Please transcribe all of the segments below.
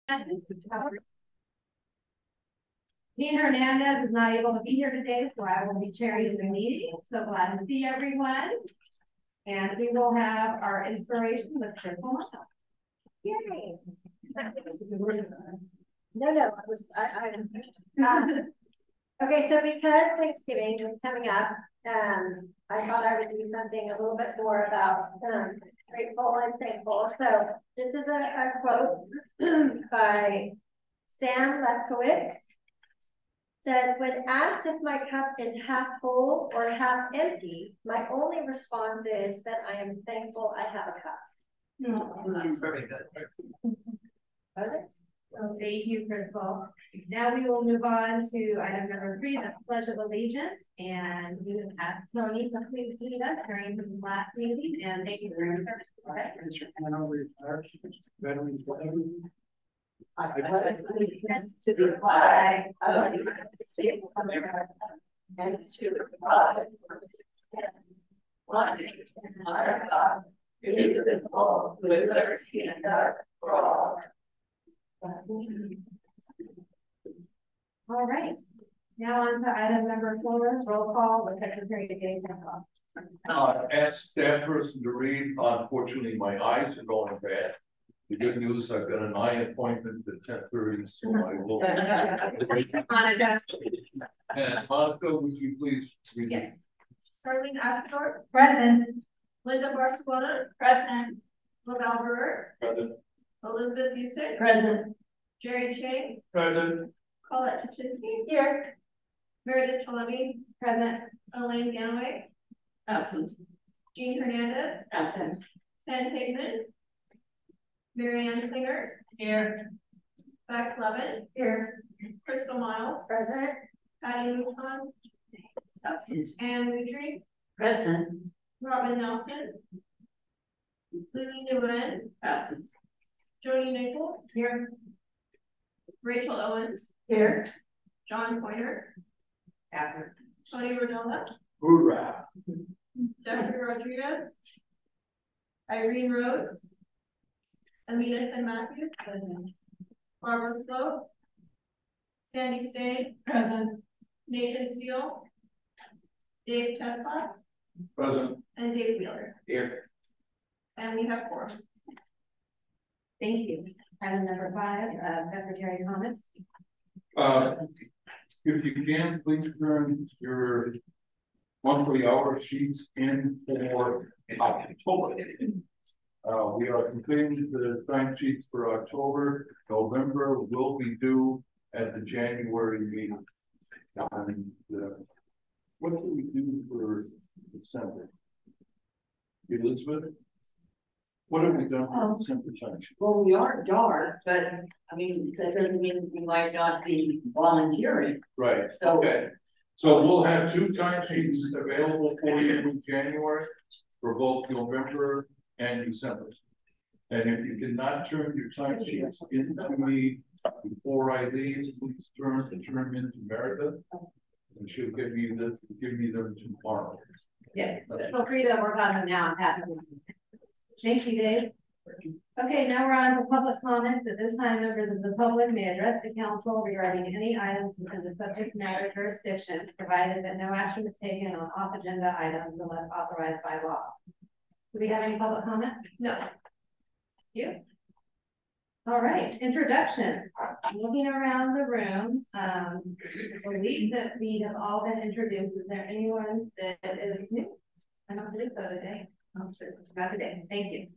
Dean Hernandez is not able to be here today, so I will be chairing the meeting. So glad to see everyone. And we will have our inspiration with Crystal Miles. Yay! No, okay, so because Thanksgiving is coming up, I thought I would do something a little bit more about grateful and thankful. So this is a quote by Sam Lefkowitz. Says, when asked if my cup is half full or half empty, my only response is that I am thankful I have a cup. Oh, that's very good. Okay. So thank you, Crystal. Now we will move on to item number 3, the Pledge of Allegiance. And we have asked Tony to please lead us during the last meeting. And thank you for your service. I pledge allegiance to the flag of the United States of America and to the republic one nation under God, indivisible, with liberty and justice for all. All right. Now on to item number 4, roll call with Secretary Dave Temple. Ask staff person to read. Unfortunately, my eyes are going bad. The good news, I've got an eye appointment at 10:30, so I will. And Monica, would you please read? Yes. Charlene Ashford. Present. Linda Barcelona. Present. Lavelle Brewer. Present. Elizabeth Busick. Present. Jerry Chang. Present. Colette Tuchinski. Here. Meredith Chalemi. Present. Elaine Ganaway. Absent. Jean Hernandez. Absent. Ken Hagman. Marianne Klinger. Here. Beck Levin. Here. Crystal Miles. Present. Patty Mouton. Absent. Anne Mutry. Present. Robin Nelson. Lily Nguyen. Absent. Joni Nichols. Here. Rachel Owens. Here. John Pointer. Absent. Tony Rodella. Hoorah. Jeffrey Rodriguez. Irene Rose. Amina San Matthews. Present. Barbara Slow. Sandy Stay. Present. Nathan Steele. Dave Tetzlaff. Present. And Dave Wheeler. Here. And we have 4. Thank you. Item number 5, Secretary comments. If you can, please turn your monthly hour sheets in for October. We are completing the time sheets for October. November will be due at the January meeting. And what do we do for December? Elizabeth, what have we done for December time sheet? Well, we are dark, but I mean, that doesn't mean we might not be volunteering. Right. So, okay. So we'll have 2 time sheets available for you in January for both November and December. And if you cannot turn your time sheets into me before I leave, please turn them into Meredith, and she'll give me them tomorrow. Yes, feel free to work on them now. Thank you, Dave. Okay, now we're on to public comments. At this time, members of the public may address the council regarding any items within the subject matter jurisdiction, provided that no action is taken on off-agenda items unless authorized by law. Do we have any public comment? No. Thank you. All right, introduction. Looking around the room, I believe that we have all been introduced. Is there anyone that is new? I don't believe so today. I'm sure it's about today. Thank you.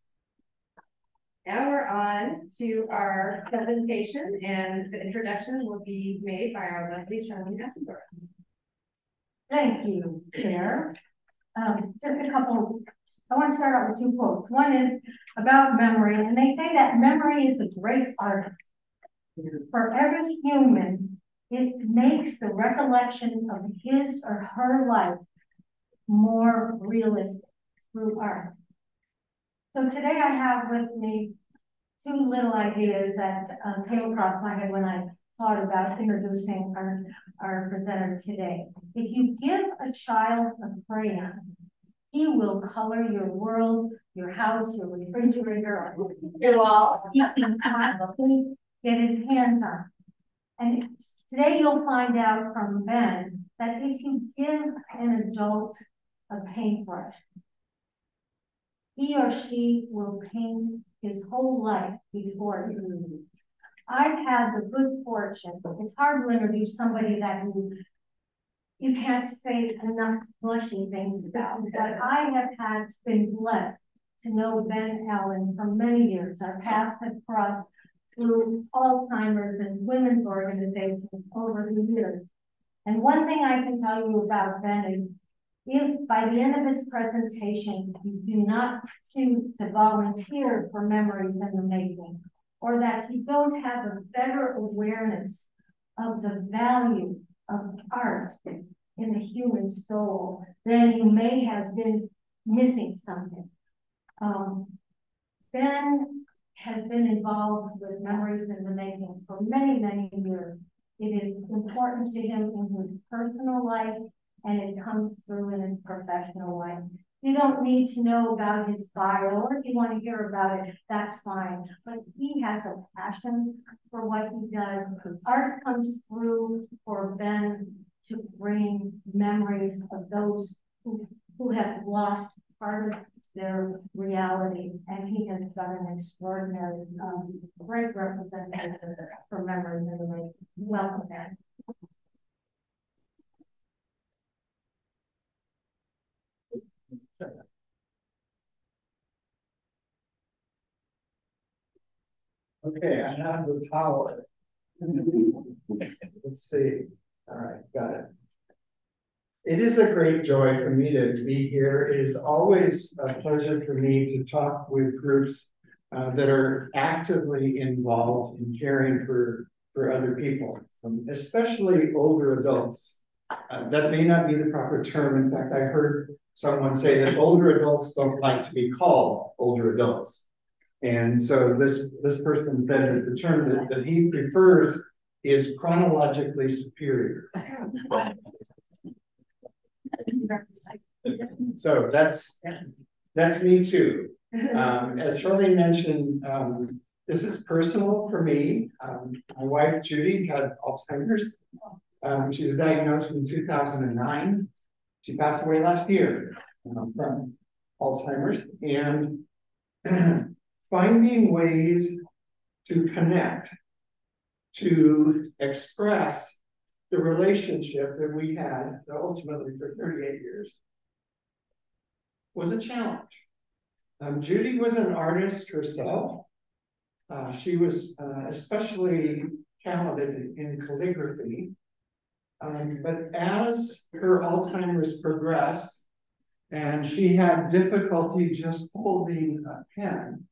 Now we're on to our presentation, and the introduction will be made by our lovely Charlene Ashford. Thank you, Chair. Just a couple, I want to start out with 2 quotes. One is about memory, and they say that memory is a great art. For every human, it makes the recollection of his or her life more realistic through art. So today I have with me 2 little ideas that came across my head when I thought about introducing our presenter today. If you give a child a crayon, he will color your world your house, your refrigerator, or your walls, he can constantly get his hands on. And today you'll find out from Ben that if you give an adult a paintbrush, he or she will paint his whole life before he leaves. I've had the good fortune, it's hard to introduce somebody that you can't say enough blushing things about, but I have been blessed to know Ben Allen for many years. Our paths have crossed through Alzheimer's and women's organizations over the years. And one thing I can tell you about Ben is, if by the end of this presentation, you do not choose to volunteer for Memories in the Making, or that you don't have a better awareness of the value of art in the human soul, then you may have been missing something. Ben has been involved with Memories in the Making for many, many years. It is important to him in his personal life, and it comes through in his professional life. You don't need to know about his bio, or if you want to hear about it, that's fine. But he has a passion for what he does. Art comes through for Ben to bring memories of those who have lost part of their reality, and he has done an extraordinary, great representation for Memories in the Making. Welcome, Ben. Okay, I have the power. Let's see. All right, got it. It is a great joy for me to be here. It is always a pleasure for me to talk with groups that are actively involved in caring for other people, especially older adults. That may not be the proper term. In fact, I heard someone say that older adults don't like to be called older adults. And so this person said that the term that he prefers is chronologically superior. So that's me too. As Charlie mentioned, this is personal for me. My wife Judy had Alzheimer's. She was diagnosed in 2009. She passed away last year from Alzheimer's, and finding ways to connect, to express the relationship that we had ultimately for 38 years was a challenge. Judy was an artist herself. She was especially talented in calligraphy. But as her Alzheimer's progressed and she had difficulty just holding a pen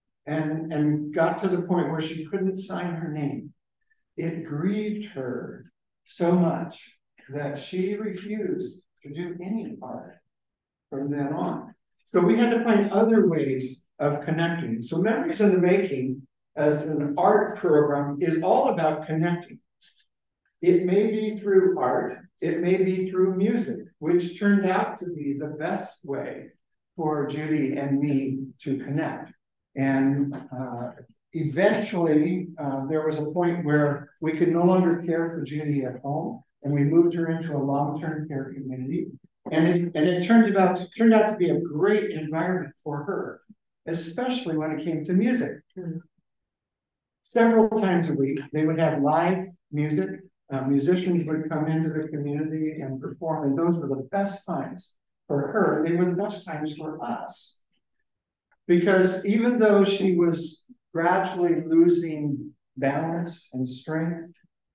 and got to the point where she couldn't sign her name, it grieved her so much that she refused to do any art from then on. So we had to find other ways of connecting. So Memories in the Making as an art program is all about connecting. It may be through art, it may be through music, which turned out to be the best way for Judy and me to connect. And eventually, there was a point where we could no longer care for Judy at home, and we moved her into a long-term care community. And it turned out to be a great environment for her, especially when it came to music. Several times a week, they would have live music. Musicians would come into the community and perform, and those were the best times for her. They were the best times for us. Because even though she was gradually losing balance and strength,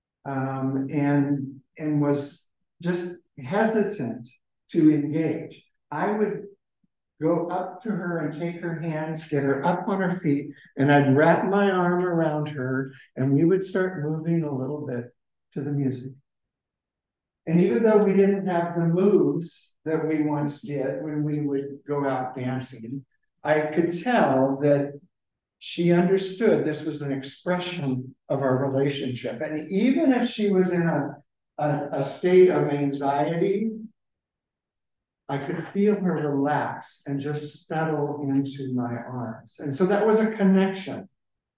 and was just hesitant to engage, I would go up to her and take her hands, get her up on her feet, and I'd wrap my arm around her, and we would start moving a little bit to the music. And even though we didn't have the moves that we once did when we would go out dancing, I could tell that she understood this was an expression of our relationship. And even if she was in a state of anxiety, I could feel her relax and just settle into my arms. And so that was a connection.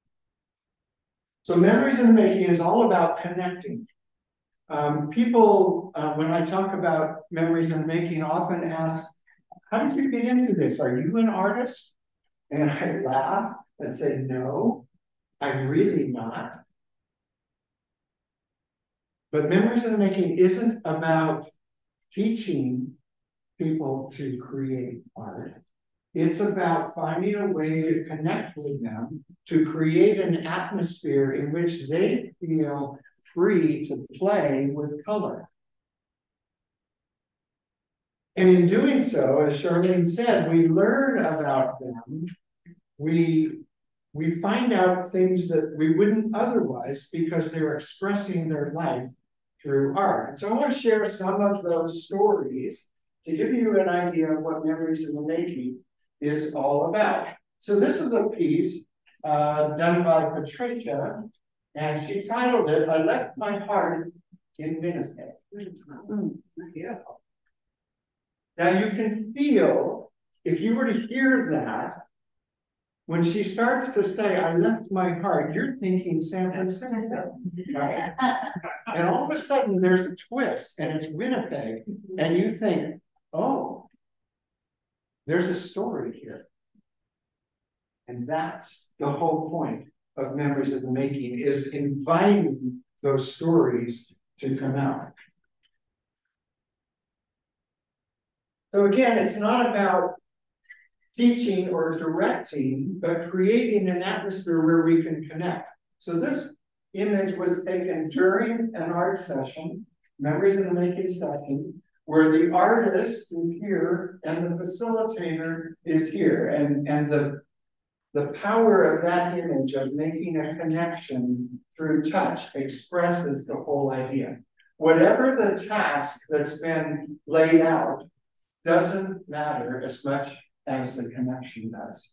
So Memories in the Making is all about connecting. People, when I talk about Memories in the Making, often ask, how did you get into this? Are you an artist? And I laugh and say, no, I'm really not. But Memories in the Making isn't about teaching people to create art. It's about finding a way to connect with them, to create an atmosphere in which they feel free to play with color. And in doing so, as Charlene said, we learn about them. We find out things that we wouldn't otherwise because they're expressing their life through art. And so I want to share some of those stories to give you an idea of what Memories in the Making is all about. So this is a piece done by Patricia, and she titled it, I Left My Heart in Winnipeg. Now you can feel, if you were to hear that, when she starts to say, I left my heart, you're thinking San Francisco, right? And all of a sudden there's a twist and it's Winnipeg, and you think, oh, there's a story here. And that's the whole point of Memories in the Making, is inviting those stories to come out. So again, it's not about teaching or directing, but creating an atmosphere where we can connect. So this image was taken during an art session, Memories in the Making session, where the artist is here and the facilitator is here. And the power of that image of making a connection through touch expresses the whole idea. Whatever the task that's been laid out doesn't matter as much as the connection does.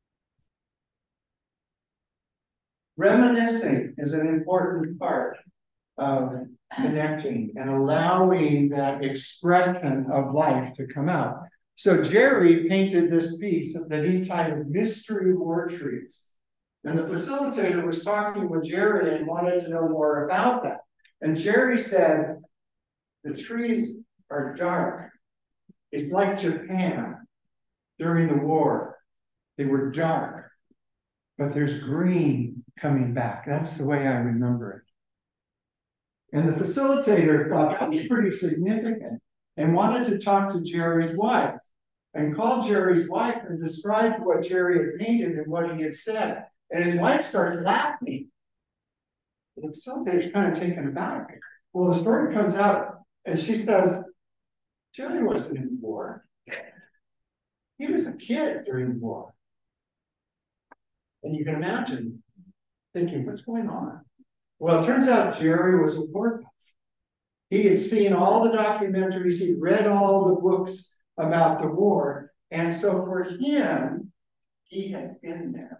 Reminiscing is an important part of connecting and allowing that expression of life to come out. So Jerry painted this piece that he titled Mystery War Trees. And the facilitator was talking with Jerry and wanted to know more about that. And Jerry said, the trees are dark. It's like Japan during the war. They were dark, but there's green coming back. That's the way I remember it. And the facilitator thought that was pretty significant and wanted to talk to Jerry's wife and called Jerry's wife and described what Jerry had painted and what he had said. And his wife starts laughing. The facilitator's kind of taken aback. Well, the story comes out and she says, Jerry wasn't in the war. He was a kid during the war. And you can imagine thinking, what's going on? Well, it turns out Jerry was a war buff. He had seen all the documentaries, he'd read all the books about the war. And so for him, he had been there.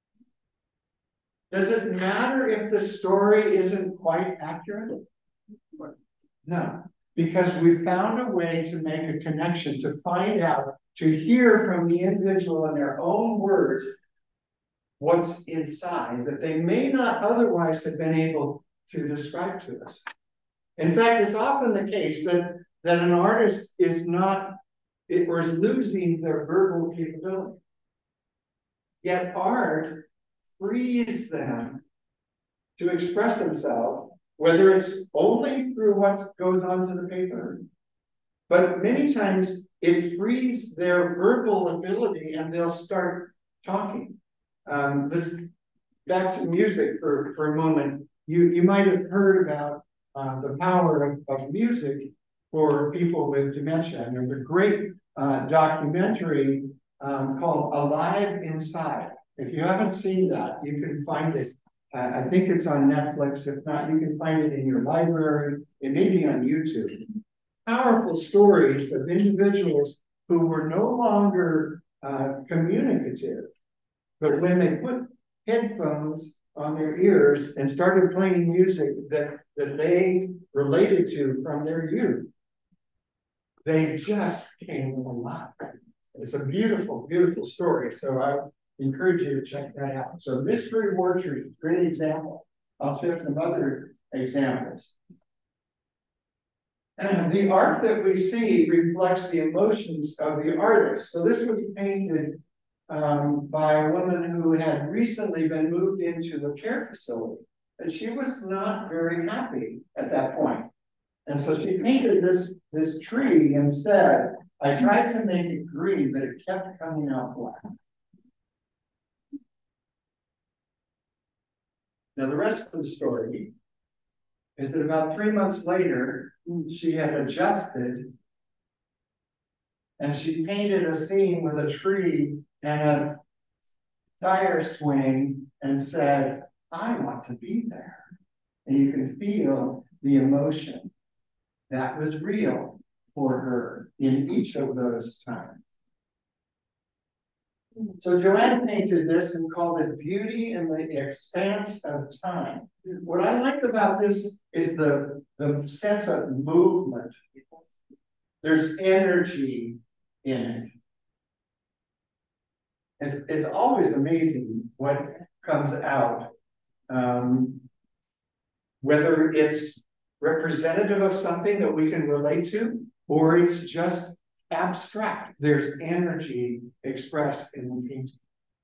Does it matter if the story isn't quite accurate? No, because we found a way to make a connection, to find out, to hear from the individual in their own words what's inside that they may not otherwise have been able to describe to us. In fact, it's often the case that an artist is not, or is losing their verbal capability. Yet art frees them to express themselves, whether it's only through what goes onto the paper, but many times it frees their verbal ability and they'll start talking. Back to music for a moment. You might have heard about the power of music for people with dementia. And there's a great documentary called Alive Inside. If you haven't seen that, you can find it. I think it's on Netflix. If not, you can find it in your library. It may be on YouTube. Powerful stories of individuals who were no longer communicative, but when they put headphones on their ears and started playing music that they related to from their youth, they just came alive. It's a beautiful, beautiful story. So I encourage you to check that out. So Mystery War Tree, great example. I'll share some other examples. And the art that we see reflects the emotions of the artist. So this was painted by a woman who had recently been moved into a care facility. And she was not very happy at that point. And so she painted this tree and said, I tried to make it green, but it kept coming out black. Now, the rest of the story is that about 3 months later, she had adjusted and she painted a scene with a tree and a tire swing and said, I want to be there. And you can feel the emotion that was real for her in each of those times. So Joanne painted this and called it Beauty in the Expanse of Time. What I like about this is the sense of movement. There's energy in it. It's always amazing what comes out, whether it's representative of something that we can relate to, or it's just abstract. There's energy expressed in the painting.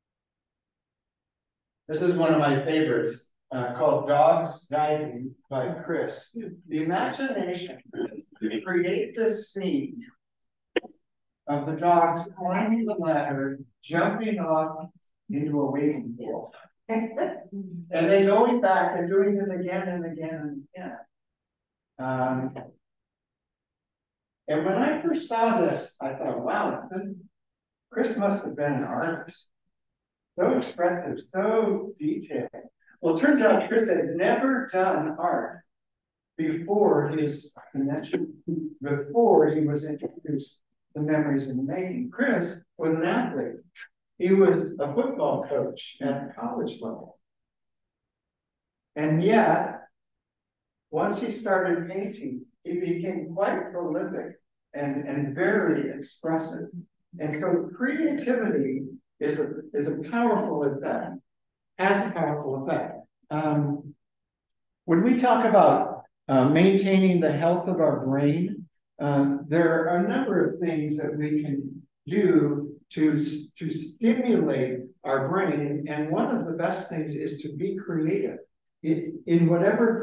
This is one of my favorites, called Dogs Diving by Chris. The imagination to create this scene of the dogs climbing the ladder, jumping off into a wading pool. And then going back and doing it again and again and again. And when I first saw this, I thought, wow, Chris must have been an artist. So expressive, so detailed. Well, it turns out Chris had never done art before his connection, before he was introduced to Memories in the Making. Chris was an athlete. He was a football coach at college level. And yet, once he started painting, he became quite prolific and very expressive. And so creativity is a powerful effect, has a powerful effect. When we talk about maintaining the health of our brain, there are a number of things that we can do to stimulate our brain. And one of the best things is to be creative in whatever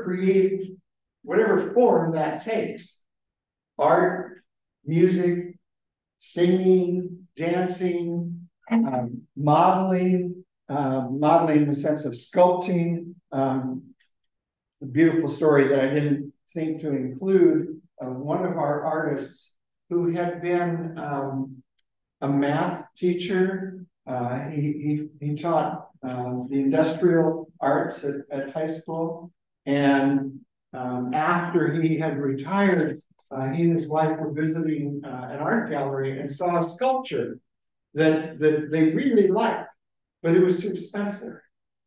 form that takes. Art, music, singing, dancing, modeling in the sense of sculpting. A beautiful story that I didn't think to include, one of our artists who had been a math teacher. He taught the industrial arts at high school. And after he had retired, he and his wife were visiting an art gallery and saw a sculpture that they really liked, but it was too expensive.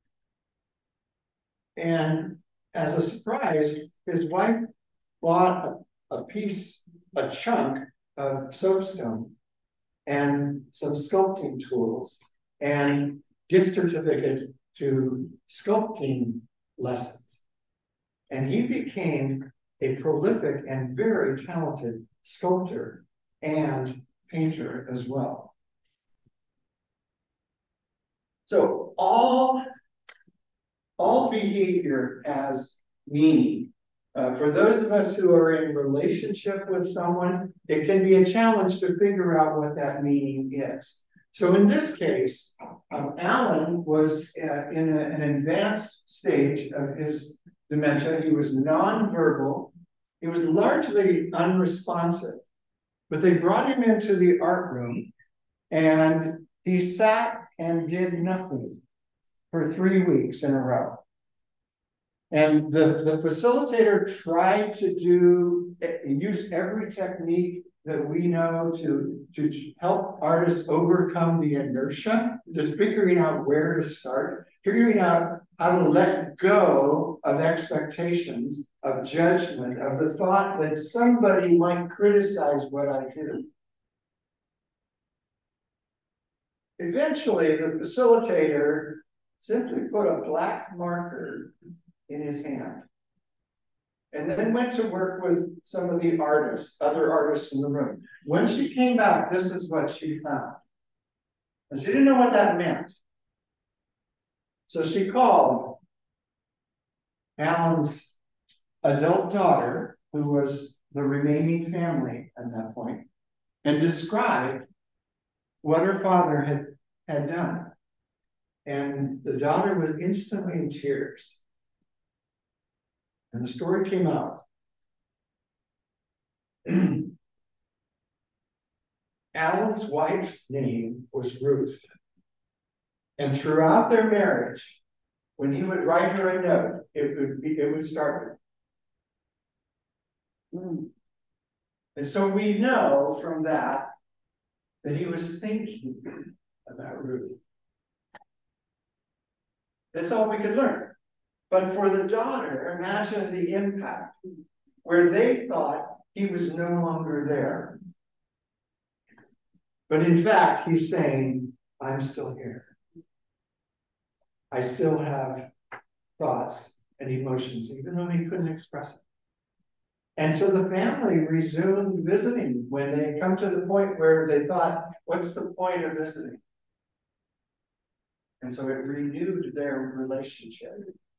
And as a surprise, his wife bought a chunk of soapstone and some sculpting tools and gift certificate to sculpting lessons. And he became a prolific and very talented sculptor and painter as well. So all behavior has meaning. For those of us who are in relationship with someone, it can be a challenge to figure out what that meaning is. So in this case, Alan was in an advanced stage of his dementia. He was nonverbal. He was largely unresponsive. But they brought him into the art room, and he sat and did nothing for 3 weeks in a row. And the facilitator tried to use every technique that we know to help artists overcome the inertia, just figuring out where to start, figuring out I will let go of expectations, of judgment, of the thought that somebody might criticize what I do. Eventually, the facilitator simply put a black marker in his hand and then went to work with some of the artists, other artists in the room. When she came back, this is what she found. And she didn't know what that meant. So she called Alan's adult daughter, who was the remaining family at that point, and described what her father had done. And the daughter was instantly in tears. And the story came out. Alan's wife's name was Ruth. And throughout their marriage, when he would write her a note, it would start with. And so we know from that he was thinking about Ruth. That's all we could learn. But for the daughter, imagine the impact where they thought he was no longer there. But in fact, he's saying, I'm still here. I still have thoughts and emotions, even though he couldn't express it. And so the family resumed visiting when they come to the point where they thought, what's the point of visiting? And so it renewed their relationship.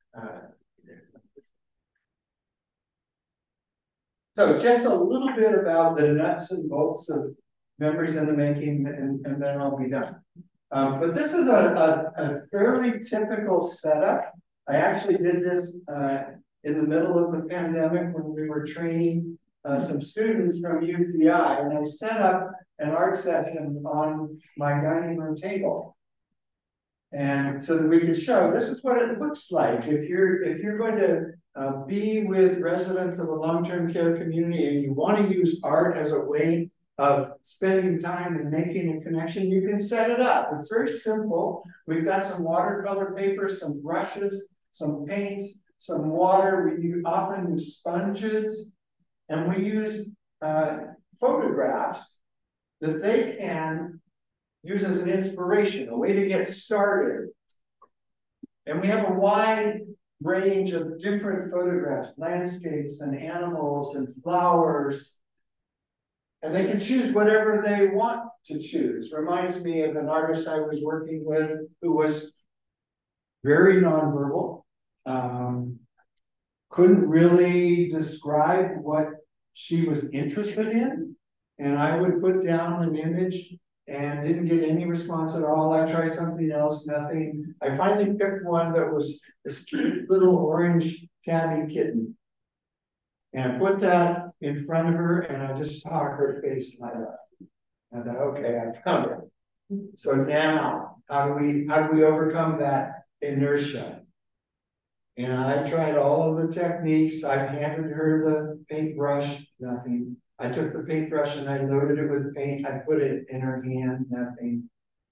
So just a little bit about the nuts and bolts of Memories in the Making, and then I'll be done. But this is a fairly typical setup. I actually did this in the middle of the pandemic when we were training some students from UCI, and I set up an art session on my dining room table. And so that we could show this is what it looks like if you're going to be with residents of a long-term care community and you want to use art as a way of spending time and making a connection, you can set it up. It's very simple. We've got some watercolor paper, some brushes, some paints, some water. We often use sponges, and we use photographs that they can use as an inspiration, a way to get started. And we have a wide range of different photographs, landscapes and animals and flowers. And they can choose whatever they want to choose. Reminds me of an artist I was working with who was very nonverbal, couldn't really describe what she was interested in. And I would put down an image and didn't get any response at all. I tried something else, nothing. I finally picked one that was this cute little orange tabby kitten. And I put that in front of her and I just saw her face light up. I thought, okay, I found it. So now, how do we overcome that inertia? And I tried all of the techniques. I handed her the paintbrush, nothing. I took the paintbrush and I loaded it with paint. I put it in her hand, nothing.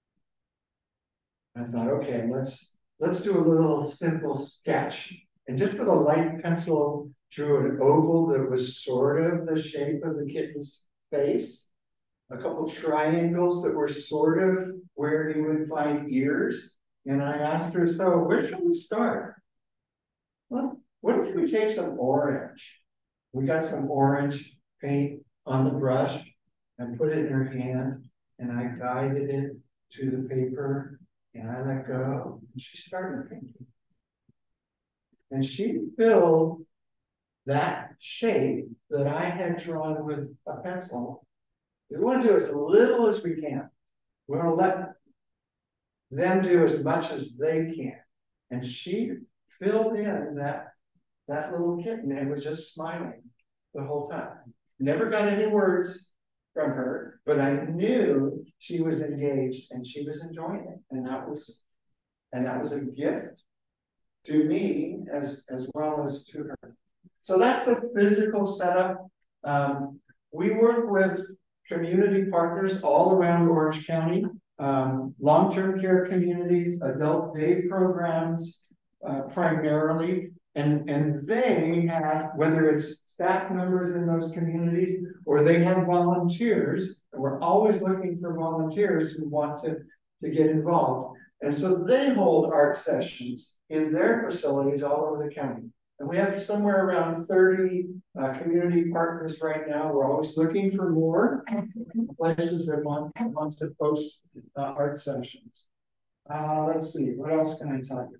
I thought, okay, let's do a little simple sketch. And just with a light pencil, drew an oval that was sort of the shape of the kitten's face. A couple triangles that were sort of where you would find ears. And I asked her, so where should we start? Well, what if we take some orange? We got some orange paint on the brush and put it in her hand, and I guided it to the paper, and I let go, and she started painting. And she filled that shape that I had drawn with a pencil. We want to do as little as we can. We want to let them do as much as they can. And she filled in that little kitten and was just smiling the whole time. Never got any words from her, but I knew she was engaged and she was enjoying it. And that was a gift to me as well as to her. So that's the physical setup. We work with community partners all around Orange County, long-term care communities, adult day programs, primarily. And they have, whether it's staff members in those communities or they have volunteers, and we're always looking for volunteers who want to get involved. And so they hold art sessions in their facilities all over the county. And we have somewhere around 30 community partners right now. We're always looking for more places that want to host art sessions. Let's see, what else can I tell you?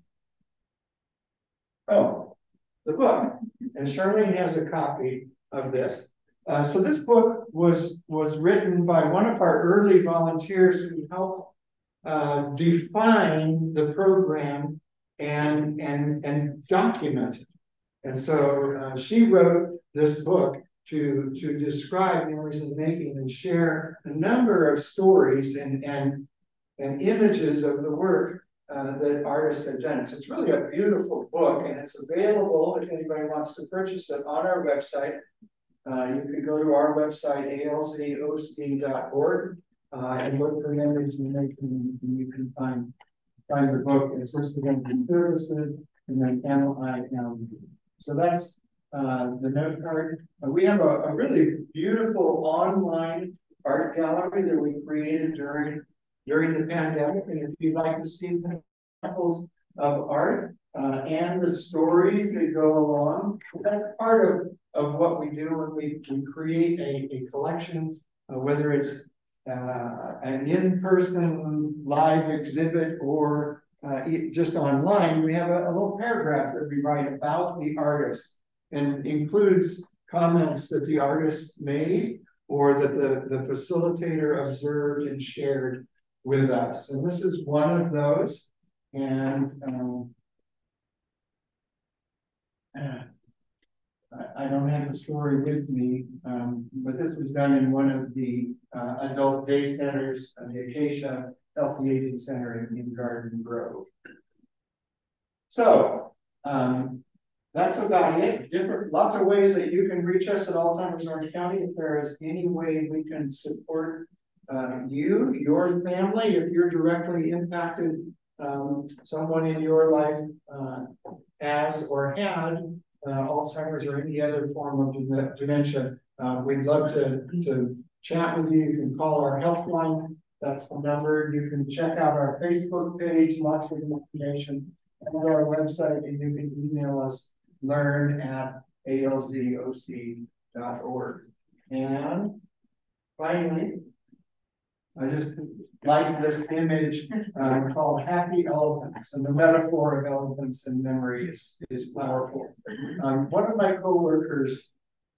Oh, the book. And Charlene has a copy of this. So this book was written by one of our early volunteers who helped define the program and document it. And so she wrote this book to describe Memories of the Making and share a number of stories and images of the work that artists have done. So it's really a beautiful book, and it's available if anybody wants to purchase it on our website. You can go to our website, alzoc.org, and look for Memories of the Making, and you can find the book. It's listed under services, and then MIM. So that's the note card. We have a really beautiful online art gallery that we created during the pandemic. And if you'd like to see some examples of art and the stories that go along, that's part of what we do when we create a collection, whether it's an in-person live exhibit or just online. We have a little paragraph that we write about the artist and includes comments that the artist made or that the facilitator observed and shared with us. And this is one of those. And I don't have the story with me, but this was done in one of the adult day centers, the Acacia Healthy Aging Center in Garden Grove. So that's about it. Lots of ways that you can reach us at Alzheimer's Orange County. If there is any way we can support you, your family, if you're directly impacted, someone in your life has or had Alzheimer's or any other form of dementia, we'd love to chat with you. You can call our helpline. That's the number. You can check out our Facebook page, lots of information, and our website, and you can email us learn@alzoc.org. And finally, I just like this image called Happy Elephants, and the metaphor of elephants and memory is powerful. One of my coworkers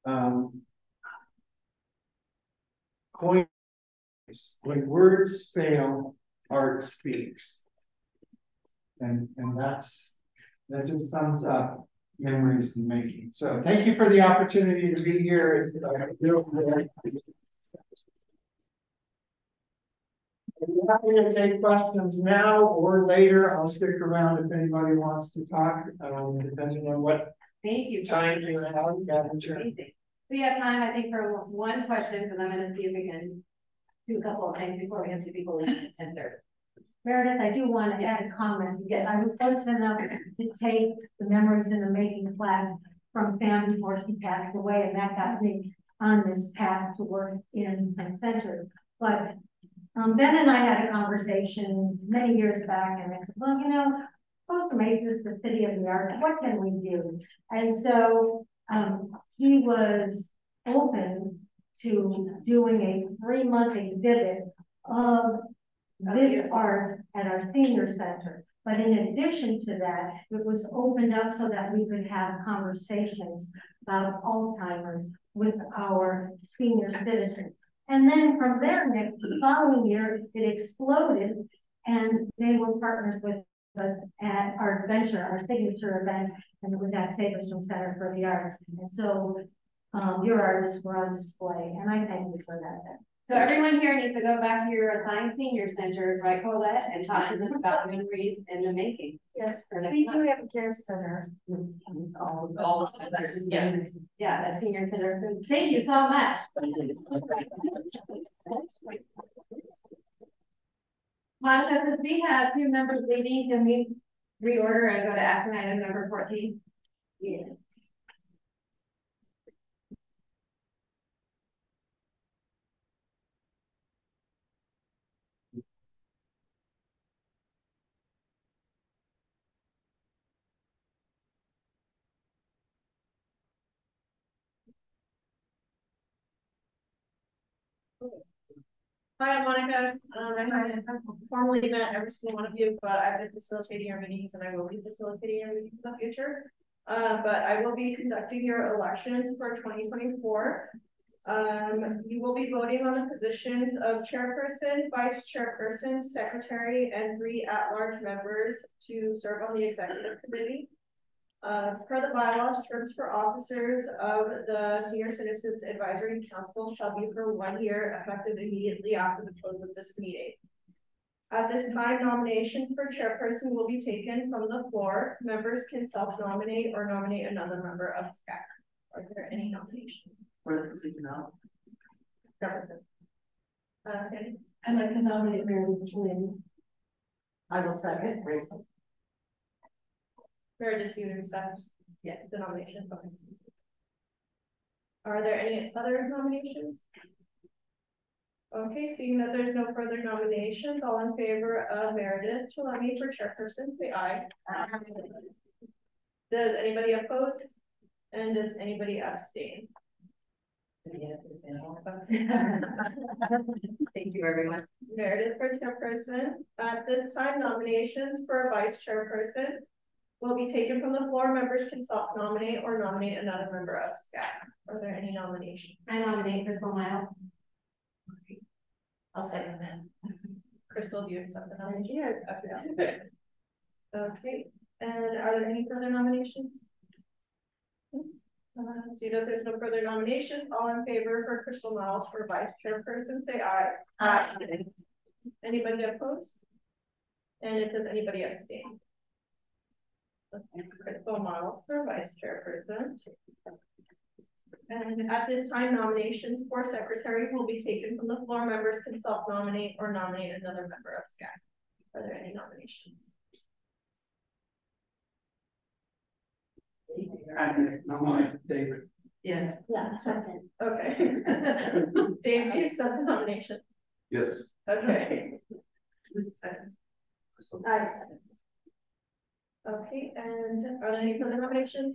coined, when words fail, art speaks. And that just sums up Memories in the Making. So thank you for the opportunity to be here. It's I'm happy to take questions now or later. I'll stick around if anybody wants to talk, depending on what time you have. Amazing. We have time, I think, for one question, because I'm going to see if we can do a couple of things before we have two people leaving at 10:30. Meredith, I do want to add a comment. Yes, I was fortunate enough to take the Memories in the Making class from Sam before she passed away, and that got me on this path to work in some centers. But Ben and I had a conversation many years back, and I said, well, you know, Costa Mesa is the city of the arts. What can we do? And so he was open to doing a 3-month exhibit of this art at our senior center. But in addition to that, it was opened up so that we could have conversations about Alzheimer's with our senior citizens. And then from there, the following year, it exploded, and they were partners with us at our adventure, our signature event, and it was at Saberstrom Center for the Arts. And so your artists were on display, and I thank you for that. So everyone here needs to go back to your assigned senior centers, right, Colette, and talk to them about Memories in the Making. Yes, for next we time. do have a care center. It's all centers, yeah. Yeah, the senior center. Thank you so much. Monica, since we have 2 members leaving, can we reorder and go to action item number 14? Yeah. Hi, I'm Monica. I haven't formally met every single one of you, but I've been facilitating your meetings and I will be facilitating your meetings in the future. But I will be conducting your elections for 2024. You will be voting on the positions of chairperson, vice chairperson, secretary, and 3 at-large members to serve on the executive committee. Per the bylaws, terms for officers of the Senior Citizens Advisory Council shall be for 1 year, effective immediately after the close of this meeting. At this time, nominations for chairperson will be taken from the floor. Members can self-nominate or nominate another member of SCAC. Are there any nominations? For the position of. Sandy? I'd like to nominate Meredith Lynn. I will second, Rachel. Meredith, you accept? Yeah. The nomination. Okay. Are there any other nominations? Okay, seeing that there's no further nominations, all in favor of Meredith Chalemi for chairperson, say aye. Does anybody oppose? And does anybody abstain? Thank you, everyone. Meredith for chairperson. At this time, nominations for vice chairperson will be taken from the floor. Members can self-nominate or nominate another member of SCAC. Are there any nominations? I nominate Crystal Miles. I'll second that. Crystal, do you accept the nomination? Okay. Okay, and are there any further nominations? See that there's no further nominations. All in favor for Crystal Miles for vice chairperson, say aye. Aye. Anybody opposed? And does anybody abstain? Okay, Crystal Miles for vice chairperson. And at this time, nominations for secretary will be taken from the floor. Members can self-nominate or nominate another member of SCAC. Are there any nominations? David. Yes. Yeah, second. Okay. Dave, do you accept the nomination? Yes. Okay. Who's the second? I second. Okay, and are there any further nominations?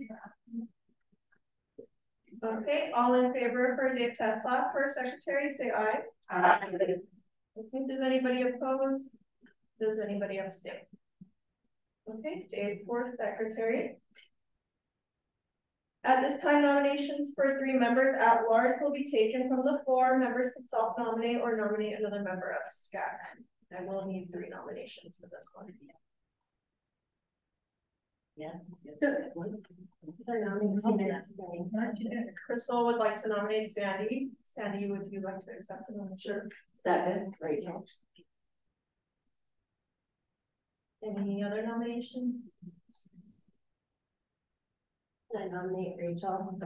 Okay, all in favor for Dave Tetzlaff for secretary, say aye. Okay, does anybody oppose? Does anybody abstain? Okay, Dave for secretary. At this time, nominations for 3 members at large will be taken from the floor. Members can self-nominate or nominate another member of SCAC. I will need 3 nominations for this one. Yeah. Crystal would like to nominate Sandy. Sandy, would you like to accept the nomination? Second, Rachel. Any other nominations? I nominate Rachel.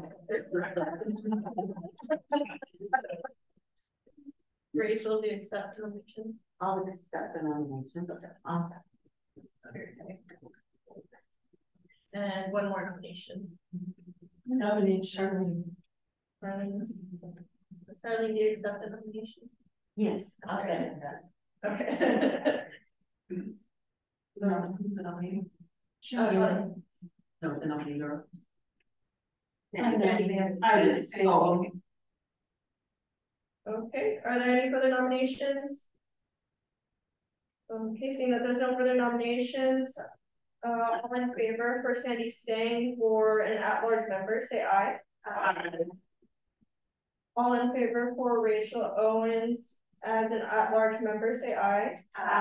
Rachel, do you accept the nomination? I'll accept the nomination. Awesome. Okay. And one more nomination. Nominate Charlene. Charlene, do you accept the nomination? Yes, I'll second that. Okay. No, who's the nominee? Charlene. No, the nominator. Okay, are there any further nominations? Okay, seeing that there's no further nominations, all in favor for Sandy Stang for an at-large member, say aye. All in favor for Rachel Owens as an at-large member, say aye.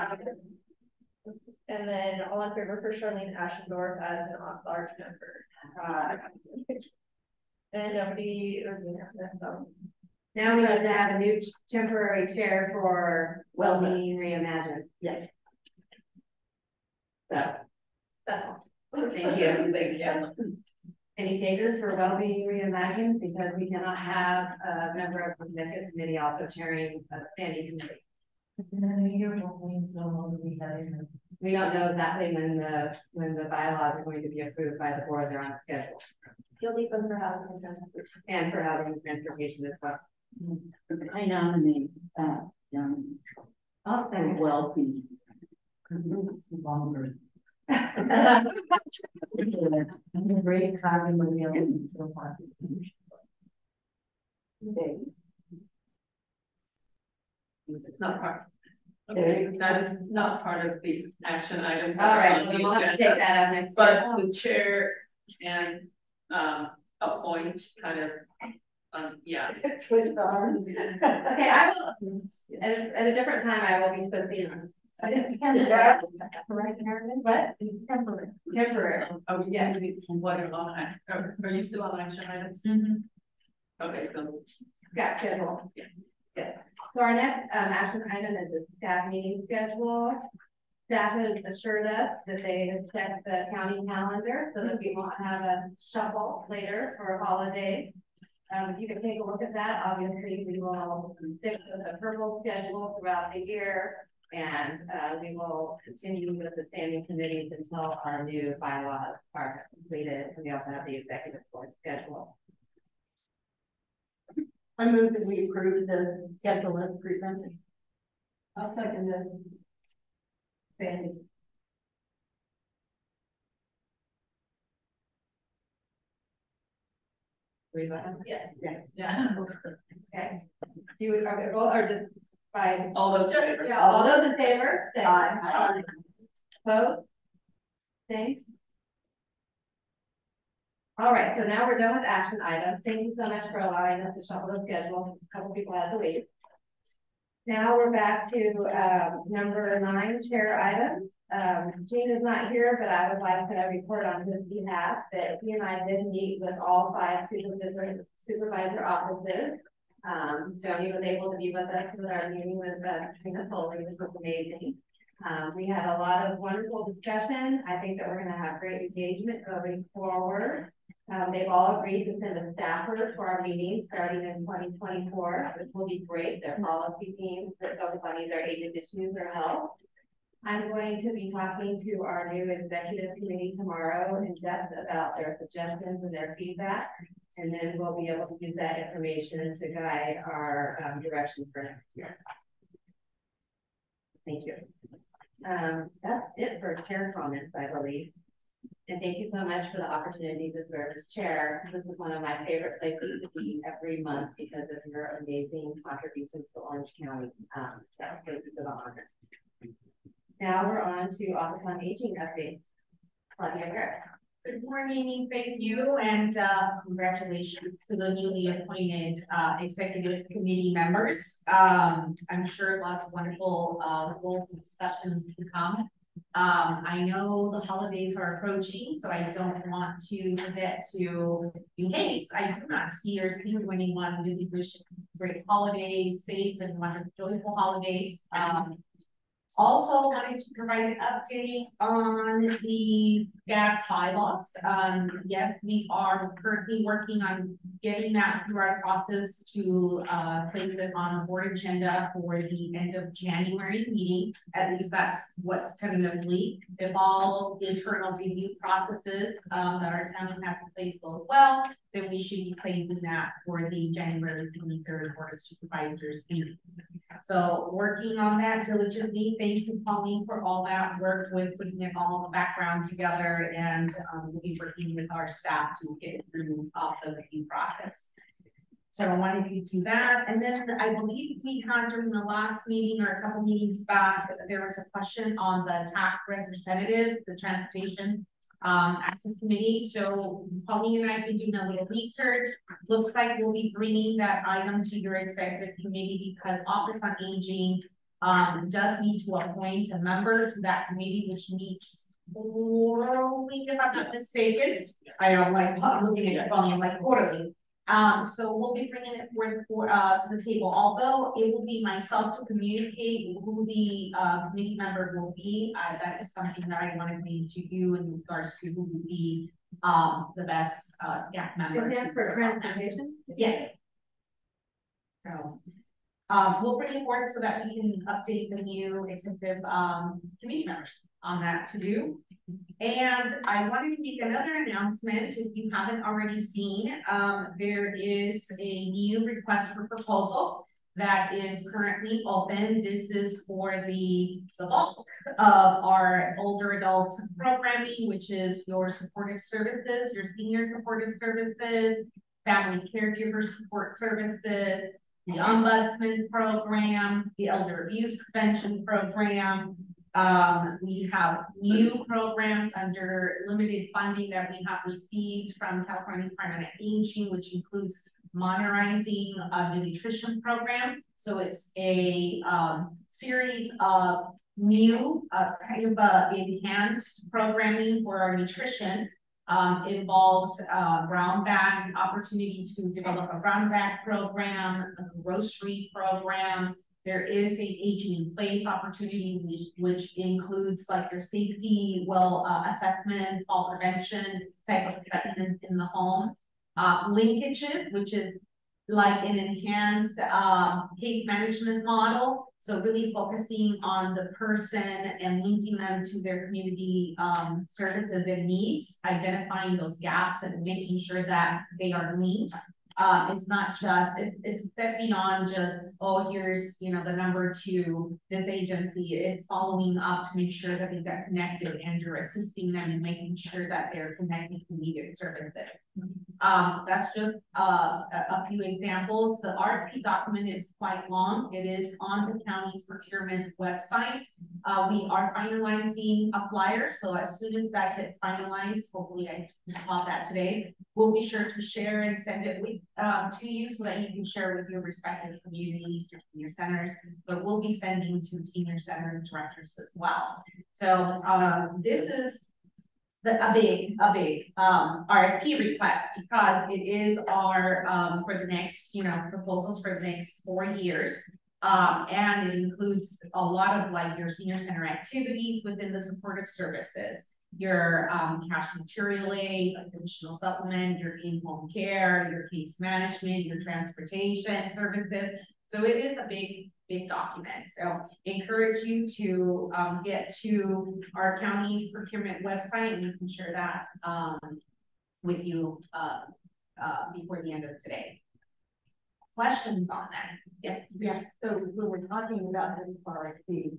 And then all in favor for Charlene Ashendorf as an at-large member. And nobody, Now we need to have a new temporary chair for Wellbeing Reimagined. Yes. So, that's all. thank you. Thank you. Any takers for Wellbeing Reimagined? Because we cannot have a member of the executive committee also chairing a standing committee. We don't know exactly when the bylaws are going to be approved by the board. They're on schedule. You'll leave them for housing and transportation. And for housing and transportation as well. I nominate, young, I'll say, wealthy. longer. Great time with you so far. It's not part. Okay, that is not part of the action items. All right, well, we'll have to take that up next. But the chair can, appoint kind of, yeah. Twist arms. Okay, I will, at a different time, I will be twisting arms. It's temporary, right, Meredith? What? It's temporary. Temporary. Oh, yeah. What are you still on action items? Okay, so. Got schedule. Yeah. Yeah. So our next action item is the staff meeting schedule. Staff has assured us that they have checked the county calendar so that we won't have a shuffle later for holidays. If you can take a look at that, obviously we will stick with the purple schedule throughout the year, and we will continue with the standing committees until our new bylaws are completed. And we also have the executive board schedule. I move that we approve the schedule as presented. I'll second it. Sandy. Yes. Yeah. Okay. Do you roll or just by All those in favor? yeah, all those in favor? Say Aye. Opposed? Same. All right, so now we're done with action items. Thank you so much for allowing us to shuffle the schedule. A couple people had to leave. Now we're back to number 9, chair items. Gene is not here, but I would like to report on his behalf that he and I did meet with all 5 supervisor offices. Joni was able to be with us with our meeting with Trina Foley, which was amazing. We had a lot of wonderful discussion. I think that we're going to have great engagement going forward. They've all agreed to send a staffer to our meetings starting in 2024, which will be great. They're policy teams that focus on either agent issues or health. I'm going to be talking to our new executive committee tomorrow in depth about their suggestions and their feedback. And then we'll be able to use that information to guide our direction for next year. Thank you. That's it for chair comments, I believe. And thank you so much for the opportunity to serve as chair. This is one of my favorite places to be every month because of your amazing contributions to Orange County. So thank you for the honor. Now we're on to Office on Aging updates. Claudia Harris. Good morning, thank you, and congratulations to the newly appointed executive committee members. I'm sure lots of wonderful goals and discussions to come. I know the holidays are approaching, so I don't want to forget to, in case I do not see or speak to anyone, really wish great holidays, safe and wonderful, joyful holidays. Also wanted to provide an update on the SCAP bylaws. Yes, we are currently working on getting that through our process to place it on the board agenda for the end of January meeting. At least that's what's tentatively. If all internal review processes that our county has in place goes well, then we should be placing that for the January 23rd Board of Supervisors meeting. So working on that diligently. Thank you, Pauline, for all that work with putting it all in the background together, and we'll be working with our staff to get through the review process. So I wanted to do that. And then I believe we had during the last meeting or a couple meetings back, there was a question on the TAC representative, the transportation access committee. So Pauline and I have been doing a little research. Looks like we'll be bringing that item to your executive committee because Office on Aging does need to appoint a member to that committee, which meets quarterly, if I'm not mistaken. I don't like looking at Pauline like quarterly. So we'll be bringing it forth to the table, although it will be myself to communicate who the committee member will be. That is something that I want to bring to you in regards to who will be the best member. Is that for transportation? Yes. So we'll bring it forward so that we can update the new executive, committee members on that to do. And I wanted to make another announcement, if you haven't already seen, there is a new request for proposal that is currently open. This is for the bulk of our older adult programming, which is your supportive services, your senior supportive services, family caregiver support services, the ombudsman program, the elder abuse prevention program. We have new programs under limited funding that we have received from California Department of Aging, which includes modernizing the nutrition program. So it's a series of new kind of enhanced programming for our nutrition. Involves brown bag opportunity to develop a brown bag program, a grocery program. There is a aging in place opportunity, which includes like your safety, assessment, fall prevention type of assessment in the home. Linkages, which is like an enhanced case management model. So really focusing on the person and linking them to their community services and needs, identifying those gaps and making sure that they are linked. It's not just, it's step beyond just, oh, here's, the number to this agency. It's following up to make sure that they get connected and you're assisting them and making sure that they're connected to needed services. That's just a few examples. The RFP document is quite long. It is on the county's procurement website. We are finalizing a flyer. So as soon as that gets finalized, hopefully I have that today, we'll be sure to share and send it with, to you so that you can share with your respective communities or senior centers, but we'll be sending to senior center directors as well. So this is a big RFP request because it is our for the next proposals for the next 4 years, and it includes a lot of like your senior center activities within the supportive services, your cash material aid, additional supplement, your in-home care, your case management, your transportation services. So it is a big document. So encourage you to get to our county's procurement website, and we can share that with you before the end of today. Questions on that? Yes. Yeah. So when we're talking about this RFP,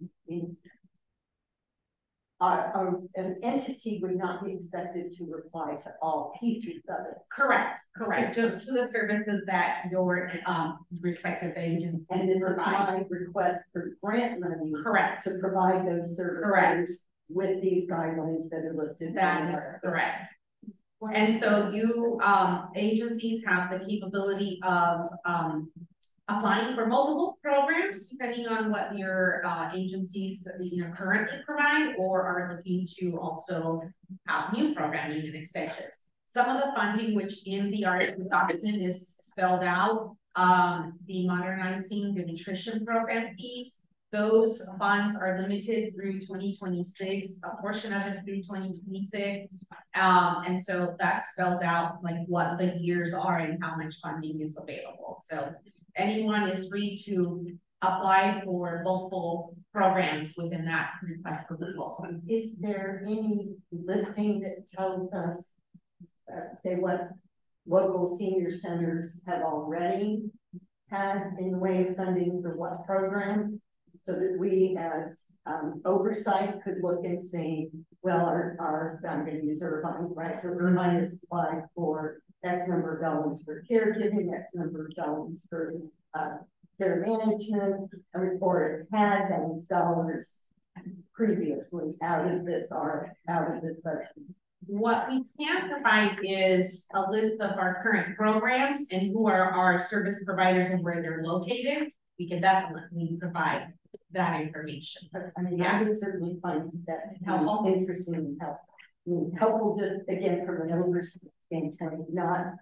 an entity would not be expected to reply to all pieces of it. Correct. Just to the services that your respective agency and then provide. Request for grant money. Correct. To provide those services. Correct. With these guidelines that are listed. That is correct. And so you agencies have the capability of applying for multiple programs depending on what your agencies currently provide, or are looking to also have new programming and extensions. Some of the funding, which in the RFP document is spelled out, the modernizing the nutrition program piece, those funds are limited through 2026, a portion of it through 2026. And so that's spelled out like what the years are and how much funding is available. So anyone is free to apply for multiple programs within that request for proposal. Is there any listing that tells us, say, what local senior centers have already had in the way of funding for what program, so that we as oversight could look and see, well, I'm going to use Irvine, right? So Irvine has applied for X number of dollars for caregiving, X number of dollars for care management, or has had those dollars previously out of this budget. What we can provide is a list of our current programs and who are our service providers and where they're located. We can definitely provide that information. I mean, yeah. I would certainly find that helpful, interesting, and helpful. Helpful, just again from an oversight standpoint, not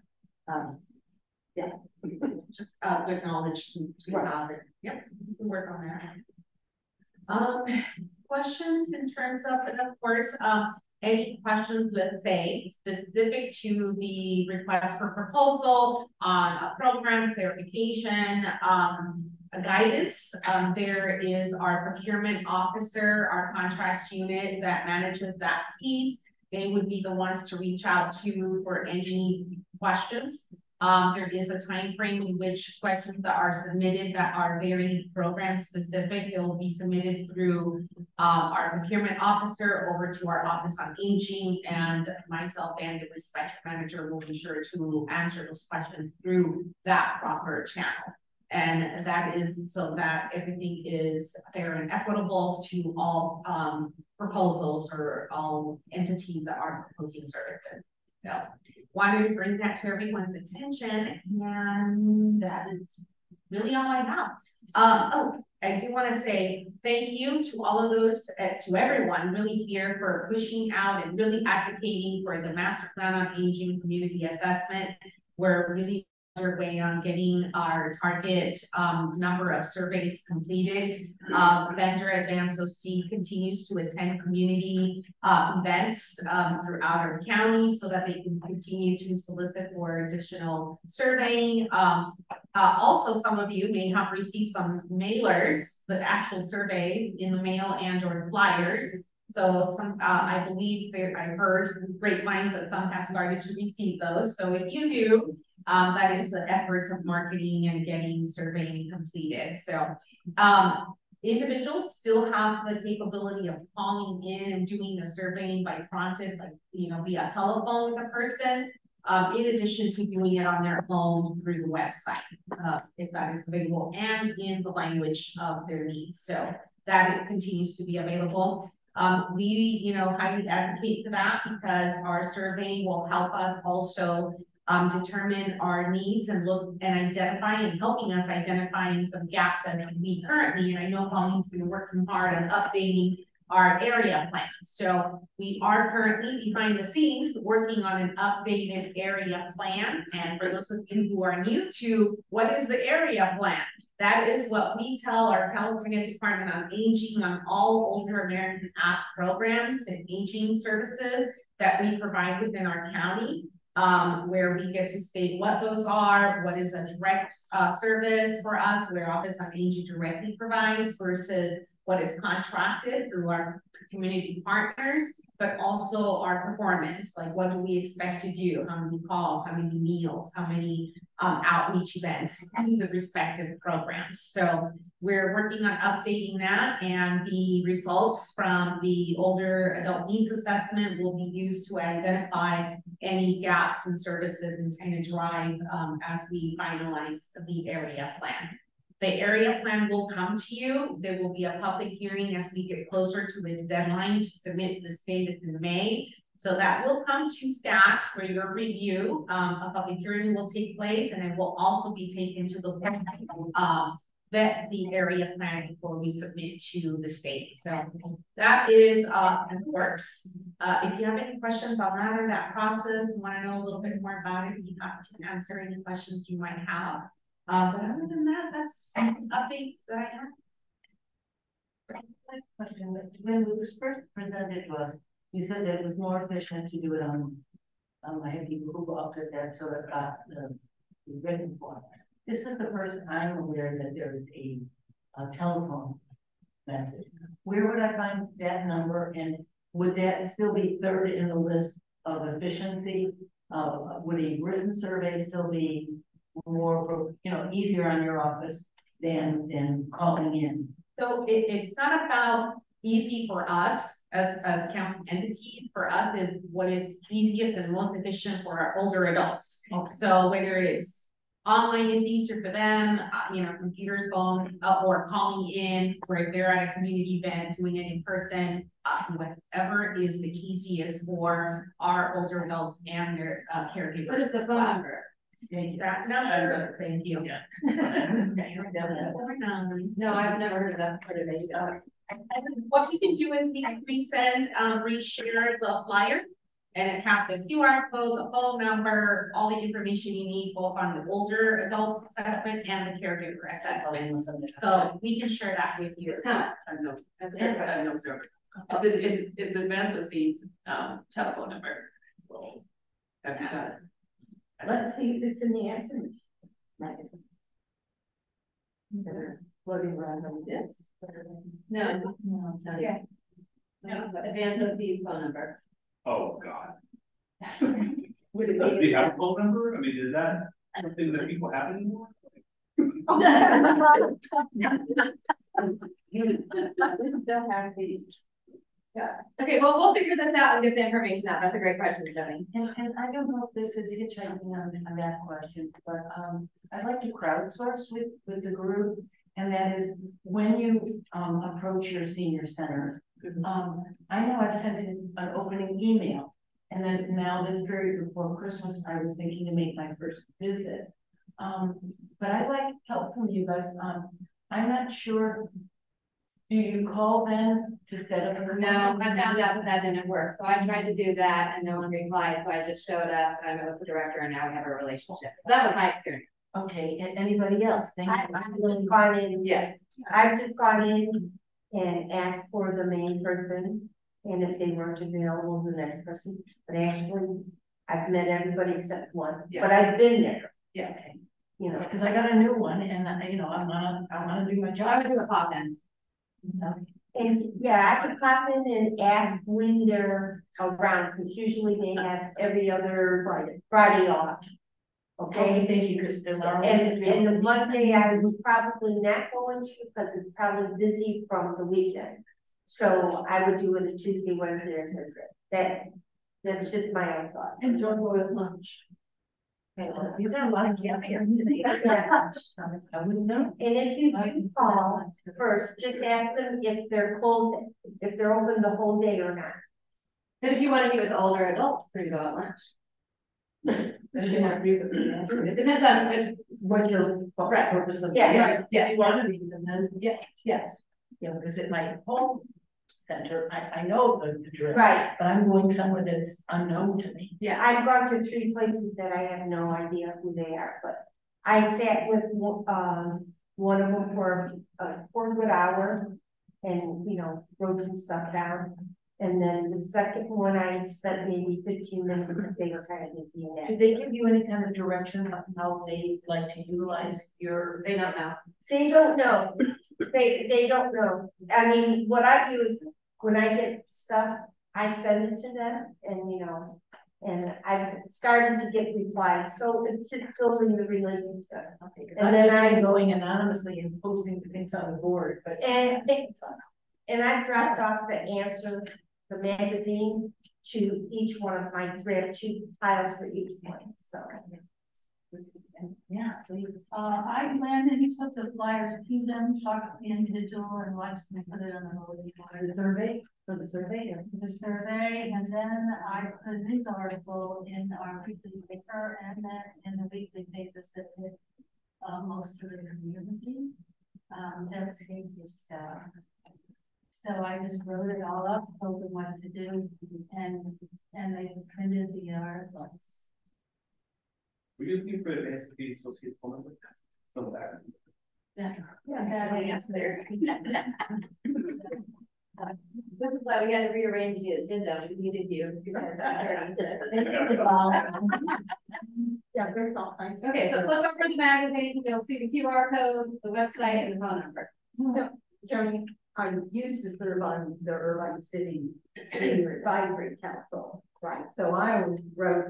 just good knowledge to have it. Yep, we can work on that. Questions in terms of, and of course, any questions, let's say, specific to the request for proposal on a program clarification, guidance. There is our procurement officer, our contracts unit that manages that piece. They would be the ones to reach out to for any questions. There is a time frame in which questions that are submitted that are very program specific. They will be submitted through our procurement officer over to our office on aging, and myself and the respective manager will be sure to answer those questions through that proper channel. And that is so that everything is fair and equitable to all proposals or all entities that are proposing services. So wanted to bring that to everyone's attention, and that is really all I have. Oh, I do want to say thank you to all of those, to everyone really here for pushing out and really advocating for the master plan on aging community assessment. We're really underway on getting our target number of surveys completed. Vendor Advance OC continues to attend community events throughout our county so that they can continue to solicit for additional surveying. Also, some of you may have received some mailers, the actual surveys in the mail and or flyers. So some, I believe that I heard grapevines that some have started to receive those. So if you do, that is the efforts of marketing and getting surveying completed. So individuals still have the capability of calling in and doing the surveying by prompted, like, via telephone with a person, in addition to doing it on their phone through the website, if that is available, and in the language of their needs. So that it continues to be available. We, highly advocate for that because our survey will help us also determine our needs and look and identify and helping us identifying some gaps as we currently, and I know Pauline's been working hard on updating our area plan. So we are currently behind the scenes working on an updated area plan. And for those of you who are new to what is the area plan, that is what we tell our California Department on Aging on all older American Act programs and aging services that we provide within our county. Where we get to state what those are, what is a direct service for us, where Office on Aging directly provides versus what is contracted through our community partners, but also our performance, like what do we expect to do, how many calls, how many meals, how many outreach events to the respective programs. So we're working on updating that, and the results from the older adult needs assessment will be used to identify any gaps in services and kind of drive as we finalize the area plan. The area plan will come to you. There will be a public hearing as we get closer to its deadline to submit to the state in May. So that will come to staff for your review. A public hearing will take place, and it will also be taken to the vet the area plan before we submit to the state. So that is in the works. If you have any questions on that or that process, want to know a little bit more about it, be happy to answer any questions you might have. But other than that, that's updates that I have. Question, when it was first presented to us, you said that it was more efficient to do it on I have people who opted that sort of got the written form. This is the first I'm aware that there is a telephone message. Where would I find that number, and would that still be third in the list of efficiency? Would a written survey still be more, easier on your office than calling in? So it's not about easy for us as county entities. For us is what is easiest and most efficient for our older adults. Okay. So whether it's online is easier for them, computers, phone, or calling in, or if they're at a community event, doing it in person, whatever is the easiest for our older adults and their caregivers. What is the phone number? That number, thank you. Yeah. No, I've never heard of that part of it. What you can do is we can reshare the flyer, and it has the QR code, the phone number, all the information you need, both on the older adults assessment and the caregiver assessment. So we can share that with you. It's not. No, that's no service. It's Advance OC's telephone number. Have you got it? Let's see if it's in the answer. Floating around on this. No, Yeah. advance of fees phone number. Oh, God. Would it Does be? he have a phone number? I mean, is that something that people have anymore? Still have these. Yeah, okay, well, we'll figure this out and get the information out. That's a great question, Jenny. And I don't know if this is hitchhiking on that question, but, I'd like to crowdsource with the group. And that is when you, approach your senior center. I know I've sent an opening email. And then now this period before Christmas, I was thinking to make my first visit. But I'd like help from you guys. I'm not sure. Do you call then to set up? No, I found out that didn't work, so I tried to do that and no one replied, so I just showed up, I met with the director and now we have a relationship. That was my experience. Okay, anybody else? Thank you. I've just gone in, Yeah. I've just gone in and asked for the main person. And if they weren't available, the next person, but actually, I've met everybody except one, Yeah. but I've been there, Yeah, you know. Because I got a new one and I wanna do my I job. would do a pop in. And yeah, I could pop in and ask when they're around, because usually they have every other Friday off. Okay, Okay, thank you, Kristen. and the Monday I would probably not go into, because it's probably busy from the weekend. So I would do it a Tuesday, Wednesday, or Thursday. That's just my own thought. And don't go at lunch. These are a lot of campaigns today. Yeah. I wouldn't know. And if you do call first, just ask them if they're closed, if they're open the whole day or not. But if you want to meet with older adults, then go at lunch. It depends on which, What your Right. purpose of. Yeah. Yeah. If you want to be, then. yes. You know, because at my home center, I know the drill. Right, But I'm going somewhere that's unknown to me. Yeah, I've gone to 3 places that I have no idea who they are, but I sat with, one of them for a good hour. And, you know, wrote some stuff down. And then the second one, I spent maybe 15 minutes, because they were kind of busy in Do that. they give you any kind of direction on how they like to utilize your? they don't know. They don't know. They don't know. I mean, what I do is when I get stuff, I send it to them and, you know, and I've started to get replies. So it's just building the relationship. And then I'm going anonymously and posting things on the board, but. And I dropped off the answer, the magazine to each one of my 2 piles for each one, so. Yeah, so you. I went and took the flyers to them, talked to the individual and watched them put it on the bulletin board. The survey, for the survey, or? The survey, and then I put a news article in our weekly paper and then in the weekly papers that hit most of the community. That's his stuff. So I just wrote it all up, told them what to do, and they printed the articles. Were you looking for advanced fee associate phone number? From that. This is why we had to rearrange the agenda. We needed you. Yeah, there's all kinds. Okay, so flip over the magazine, you'll see the QR code, the website, and the phone number. Jeremy, I used to serve on the Irvine City's Senior Advisory Council, right? So I always wrote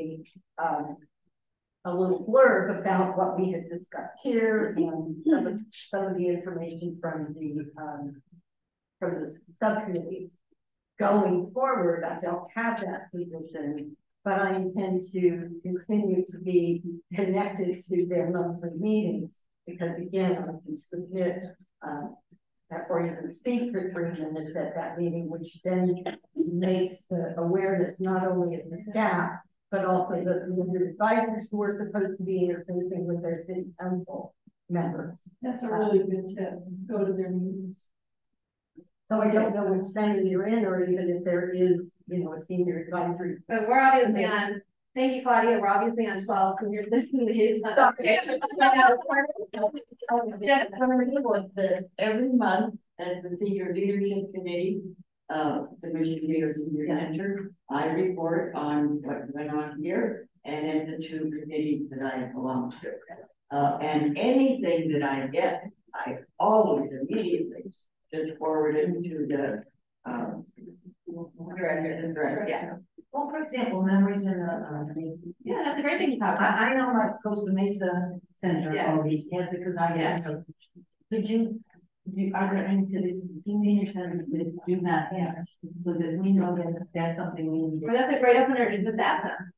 a little blurb about what we had discussed here and some of the information from the subcommittees. Going forward, I don't have that position, but I intend to continue to be connected to their monthly meetings because again, I can submit or even speak for 3 minutes at that meeting, which then makes the awareness not only of the staff, but also the advisors who are supposed to be interfacing with their city council members. That's a really good tip. Go to their meetings. So I don't know which center you're in, or even if there is, you know, a senior advisory. So we're obviously on, thank you, Claudia, we're obviously on 12, so here's the liaison. Every month as the senior leadership committee, the Michigan Senior Center, I report on what went on here and in the two committees that I belong to. And anything that I get, I always immediately just forward it to the director. Yeah. Well, for example, memories in Yeah, that's a great thing to talk about. I know like Costa Mesa Center, Yeah. all these, yes, because I am. Could you, are there any cities, community centers that do not have, so that we know that that's something we need? Well, that's a great opener to just ask them.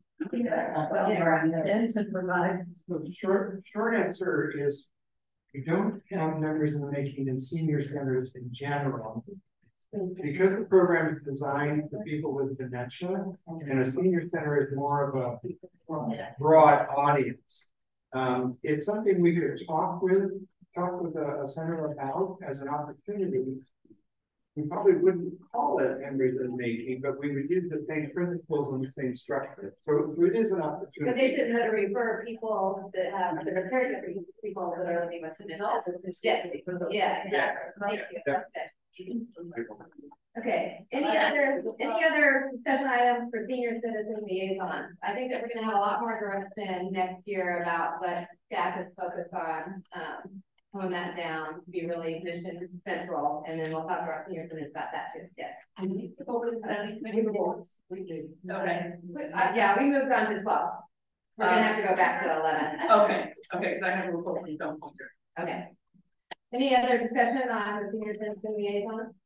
And to provide. The short answer is, we don't have memories in the making in senior centers in general. Because the program is designed for people with dementia, and a senior center is more of a broad audience. It's something we could talk with a center about as an opportunity. We probably wouldn't call it memories in the making, but we would use the same principles and the same structure. So it is an opportunity. But they should know to refer people that have, that are caregivers, people that are living with dementia. Yeah, exactly. Thank you. Okay, any other discussion items for senior citizen liaison? I think that we're gonna have a lot more direction next year about what staff is focused on. Tone that down, be really mission central, and then we'll talk to our senior centers about that too. Yeah. And we skip over this committee reports. We do. Okay. Yeah, we moved on to 12. We're gonna have to go back to 11. Okay, because I have a report from John Pointer. Okay. Any other discussion on the senior citizen liaison?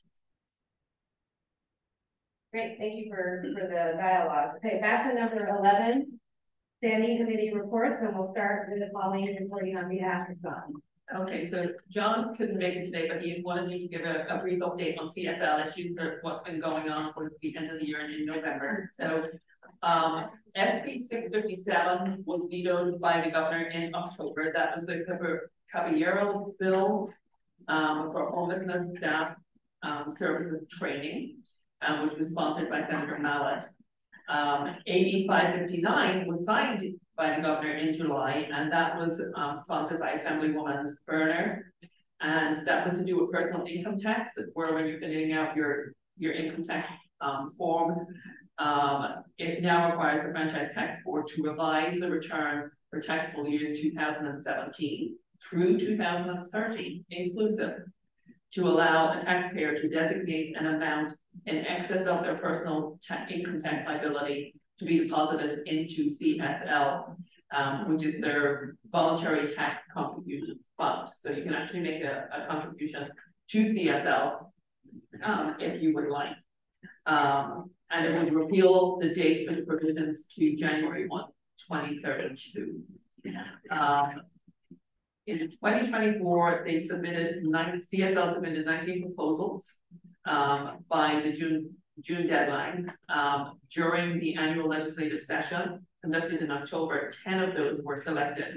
Great, thank you for the dialogue. Okay, back to number 11, standing committee reports, and we'll start with Pauline reporting on behalf of John. Okay, so John couldn't make it today, but he wanted me to give a brief update on CSL issues for what's been going on for the end of the year and in November. So SB 657 was vetoed by the governor in October. That was the Caballero bill for homelessness staff services training, which was sponsored by Senator Mallett. AB 559 was signed by the governor in July, and that was sponsored by Assemblywoman Berner, and that was to do with personal income tax, where when you're filling out your income tax form, it now requires the Franchise Tax Board to revise the return for taxable years 2017 through 2030 inclusive, to allow a taxpayer to designate an amount in excess of their personal income tax liability to be deposited into CSL, which is their voluntary tax contribution fund. So you can actually make a contribution to CSL if you would like. And it would repeal the date for the provisions to January 1, 2032. In 2024, they submitted CSL submitted 19 proposals by the June deadline. During the annual legislative session conducted in October, 10 of those were selected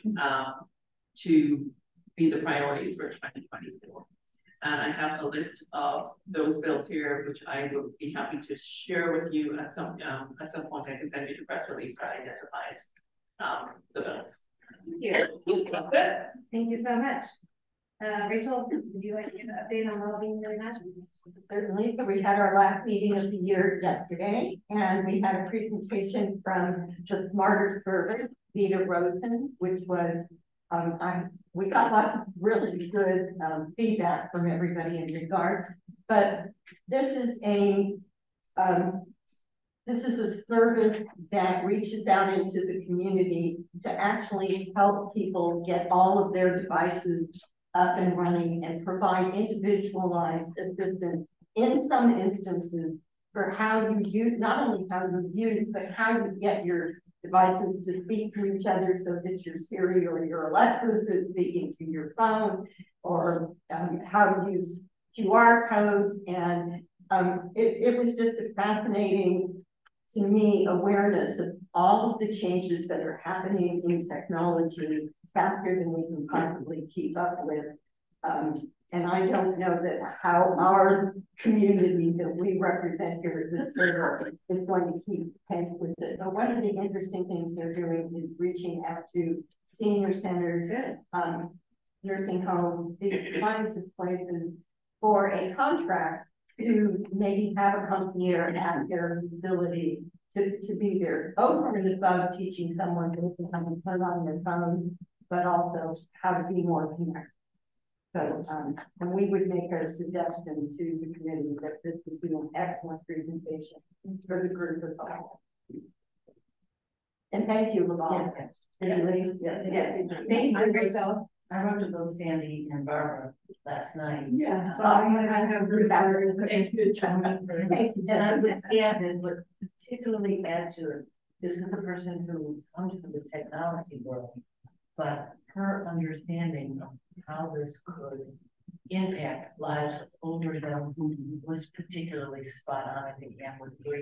to be the priorities for 2024. And I have a list of those bills here, which I will be happy to share with you at some point. I can send you the press release that identifies the bills. Thank you. That's it. Thank you so much. Rachel, would you like to get an update on Wellbeing International? Certainly. So we had our last meeting of the year yesterday, and we had a presentation from the Smarter Service, Vita Rosen, which was, we got lots of really good feedback from everybody in regard. But this is a service that reaches out into the community to actually help people get all of their devices up and running and provide individualized assistance in some instances for how you use, not only how you use, but how you get your devices to speak to each other, so that your Siri or your Alexa is speaking to your phone, or how to use QR codes. And it was just a fascinating, to me, awareness of all of the changes that are happening in technology faster than we can possibly keep up with. And I don't know that how our community that we represent here at this table is going to keep pace with it. But one of the interesting things they're doing is reaching out to senior centers, nursing homes, these kinds of places, for a contract to maybe have a concierge at their facility to be there, over and above teaching someone to put on their phone, but also how to be more connected. So, and we would make a suggestion to the committee that this would be an excellent presentation for the group as a whole. And thank you, Lavon. Yes. Thank you, Rachel. I wrote to both Sandy and Barbara last night. Yeah. So I have thank you, John. And I would add and would particularly add to it, this is the person who comes from the technology world, but her understanding of how this could impact lives of older adults was particularly spot on. I think Anne was great.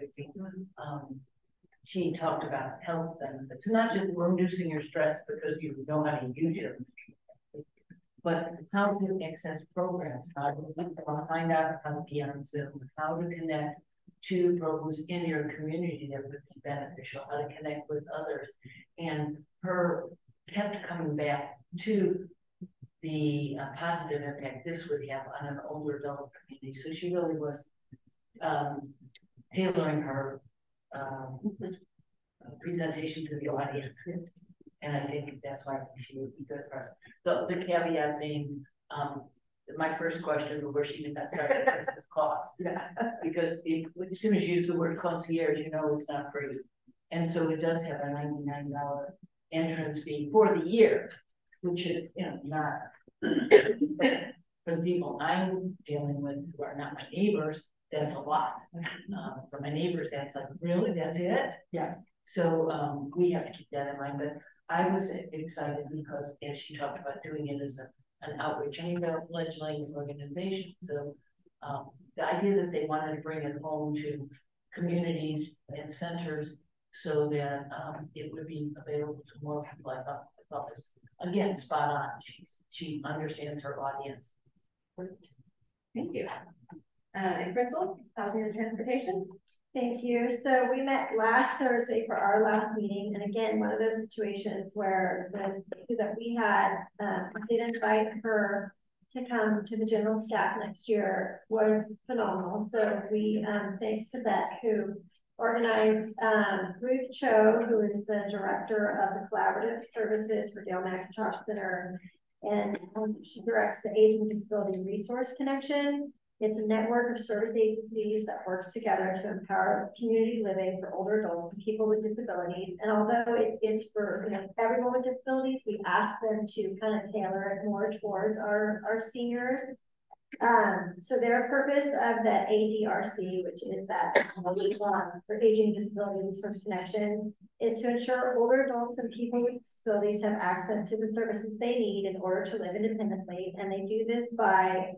She talked about health benefits, not just reducing your stress because you know how to use it, but how to access programs, how to find out how to be on Zoom, how to connect to programs in your community that would be beneficial, how to connect with others. And her kept coming back to the positive impact this would have on an older adult community. So she really was tailoring her presentation to the audience. And I think that's why she would be good for us. So the caveat being, my first question before she did not start is cost. Yeah. Because as soon as you use the word concierge, you know it's not free. And so it does have a $99 entrance fee for the year, which is, you know, not for the people I'm dealing with who are not my neighbors, that's a lot. For my neighbors, that's like, really, that's it? Yeah. So we have to keep that in mind. But I was excited because, as she talked about doing it as an outreach and a fledgling organization. So the idea that they wanted to bring it home to communities and centers so that it would be available to more people, I thought was, again, spot on. She understands her audience. Thank you. And Crystal, housing and transportation. Thank you. So we met last Thursday for our last meeting. And again, one of those situations where the speaker that we had did invite her to come to the general staff next year was phenomenal. So we, thanks to Beth, who organized Ruth Cho, who is the director of the collaborative services for Dale McIntosh Center. And she directs the Aging Disability Resource Connection. It's a network of service agencies that works together to empower community living for older adults and people with disabilities. And although it's for everyone with disabilities, we ask them to kind of tailor it more towards our seniors. So their purpose of the ADRC, which is that for Aging Disability Resource Connection, is to ensure older adults and people with disabilities have access to the services they need in order to live independently. And they do this by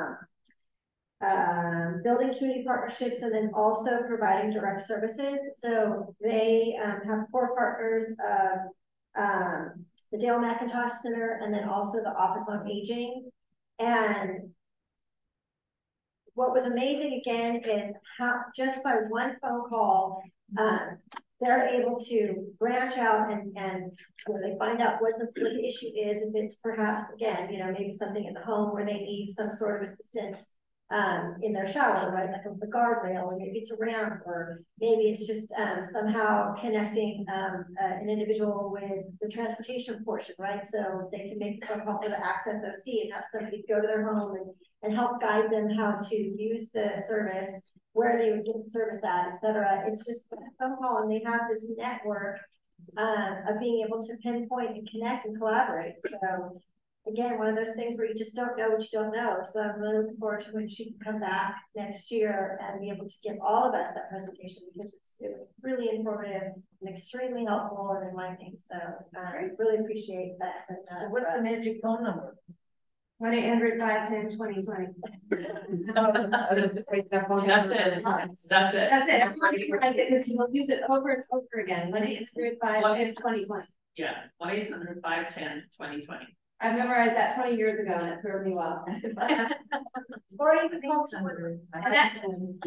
building community partnerships and then also providing direct services. So they have 4 partners of the Dale McIntosh Center and then also the Office on Aging. And what was amazing again is how just by one phone call, they're able to branch out and they find out what the issue is. If it's perhaps, again, maybe something in the home where they need some sort of assistance in their shower, right? Like with the guardrail, or maybe it's a ramp, or maybe it's just somehow connecting an individual with the transportation portion, right? So they can make the phone call for the Access OC and have somebody go to their home and help guide them how to use the service, where they would get the service at, etc. It's just a phone call, and they have this network of being able to pinpoint and connect and collaborate. So again, one of those things where you just don't know what you don't know. So I'm really looking forward to when she can come back next year and be able to give all of us that presentation, because it was really informative and extremely helpful and enlightening. So I really appreciate that. So what's the magic phone number? 1-800-510-2020. That's it. That's it. Everybody tries it because you'll use it over and over again. 1-800-510-2020. Yeah, 1-800-510-2020. I've memorized that 20 years ago and it served me well. Or you can call someone. And that's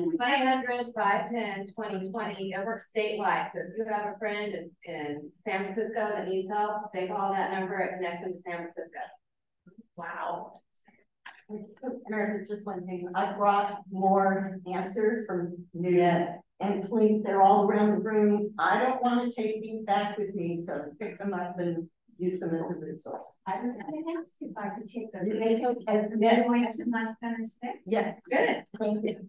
1-800-510-2020. It works statewide. So if you have a friend in San Francisco that needs help, they call that number. It connects them to San Francisco. Wow. Meredith, just one thing, I brought more answers from news. And please, they're all around the room. I don't want to take these back with me, so pick them up and use them as a resource. I was gonna ask if I could take those. You may take as They're going to my center today. Yes. Good. Thank you.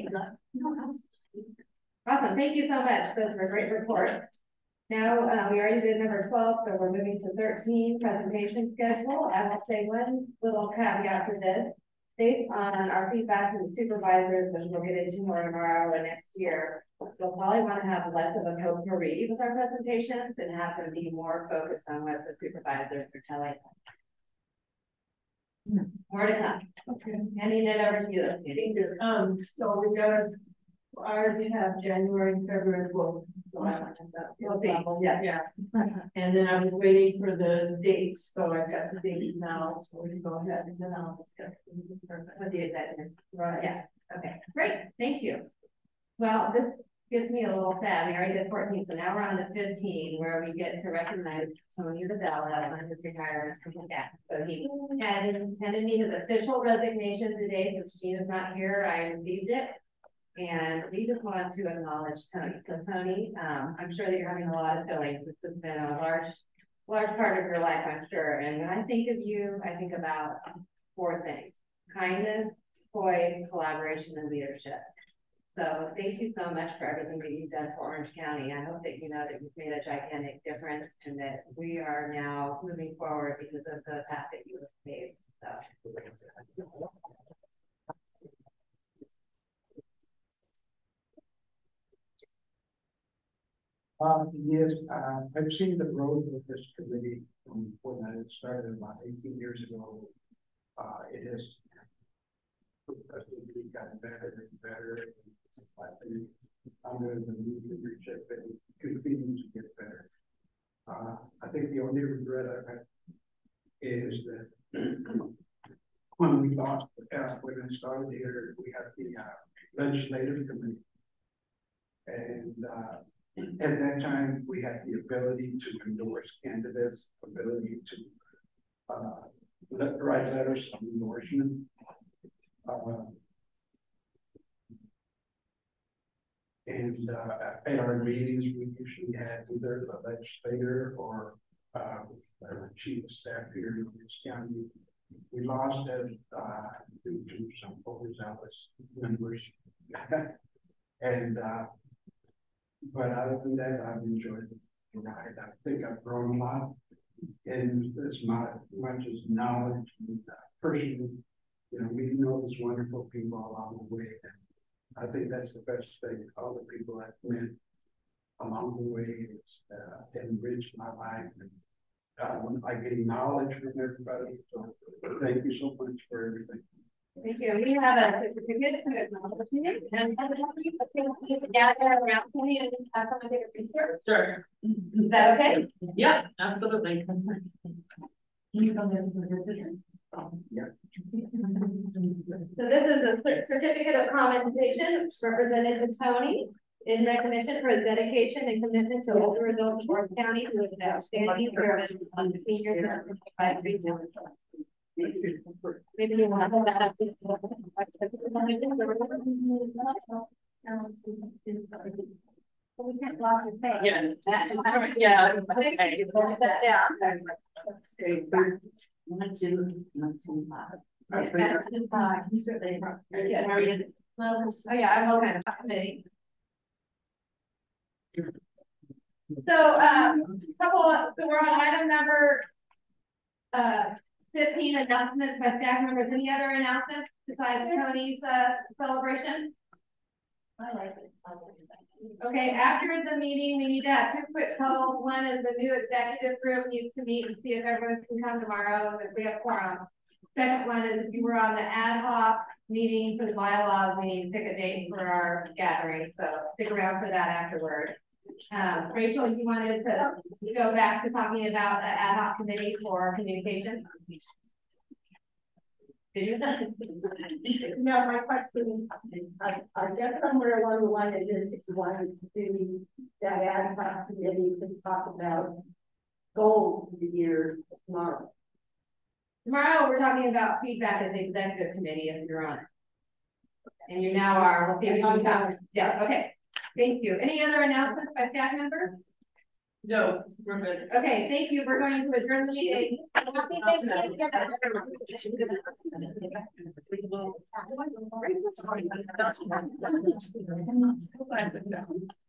Awesome. Thank you so much. Those were great reports. Now, we already did number 12, so we're moving to 13, presentation schedule. I will say one little caveat to this. Based on our feedback from the supervisors, which we'll get into more tomorrow or next year, we'll probably want to have less of a potpourri with our presentations and have them be more focused on what the supervisors are telling us. More to come. Okay. Handing it over to you. So we got, I already have January, February booked. So We'll see. Yeah. And then I was waiting for the dates, so I've got the dates now, so we can go ahead and then I'll discuss With the executive. Right. Yeah. Okay. Great. Thank you. Well, this gets me a little sad. We already did 14, so now we're on to 15, where we get to recognize Tony DeBella on his retirement. So he handed me his official resignation today, since Gina's not here. I received it. And we just want to acknowledge Tony. So Tony, I'm sure that you're having a lot of feelings. This has been a large part of your life, I'm sure. And when I think of you, I think about 4 things: kindness, poise, collaboration, and leadership. So thank you so much for everything that you've done for Orange County. I hope that you know that you've made a gigantic difference and that we are now moving forward because of the path that you have paved. So. Yes, I've seen the growth of this committee from when it started about 18 years ago. It has progressively gotten better and better. Under the new leadership, it continues to get better. I think the only regret I have is that when we lost, when it started here, we had the legislative committee. And at that time, we had the ability to endorse candidates, ability to write letters of endorsement. And at our meetings, we usually had either the legislator or our chief of staff here in Orange County. We lost it due to some overzealous members. And but other than that, I've enjoyed the ride. I think I've grown a lot in as much as knowledge and personally. You know, we know these wonderful people along the way. And I think that's the best thing. All the people I've met along the way has enriched my life. And I get knowledge from everybody. So thank you so much for everything. Thank you. We have a certificate to acknowledge you, and we gather around Tony and have someone take a picture. Sure. Is that okay? Yeah, absolutely. Yeah. So this is a certificate of commendation represented to Tony in recognition for his dedication and commitment to older adults in Orange County with outstanding service on the senior citizen advisory board. Maybe you want to hold that up. We can't block your face. Yeah. Yeah. Okay. Hold that down. Oh yeah, I'm all kind of committee. So, so we're on item number 15, announcements by staff members. Any other announcements besides Tony's celebration? I like it. Okay, after the meeting, we need to have 2 quick calls. One is the new executive group needs to meet and see if everyone can come tomorrow, if we have quorum. Second one is if you were on the ad hoc meeting for the bylaws, we need to pick a date for our gathering. So stick around for that afterward. Rachel, you wanted to go back to talking about the ad hoc committee for communication? Did you? No, my question, I guess somewhere along the line, it is if you wanted to do that ad hoc committee to talk about goals for the year tomorrow. Tomorrow, we're talking about feedback at the executive committee if you're on it. And you now are, we'll see if you can talk. Yeah, okay. Thank you. Any other announcements by staff members? No, we're good. Okay, thank you. We're going to adjourn the meeting. Happy Thanksgiving. That's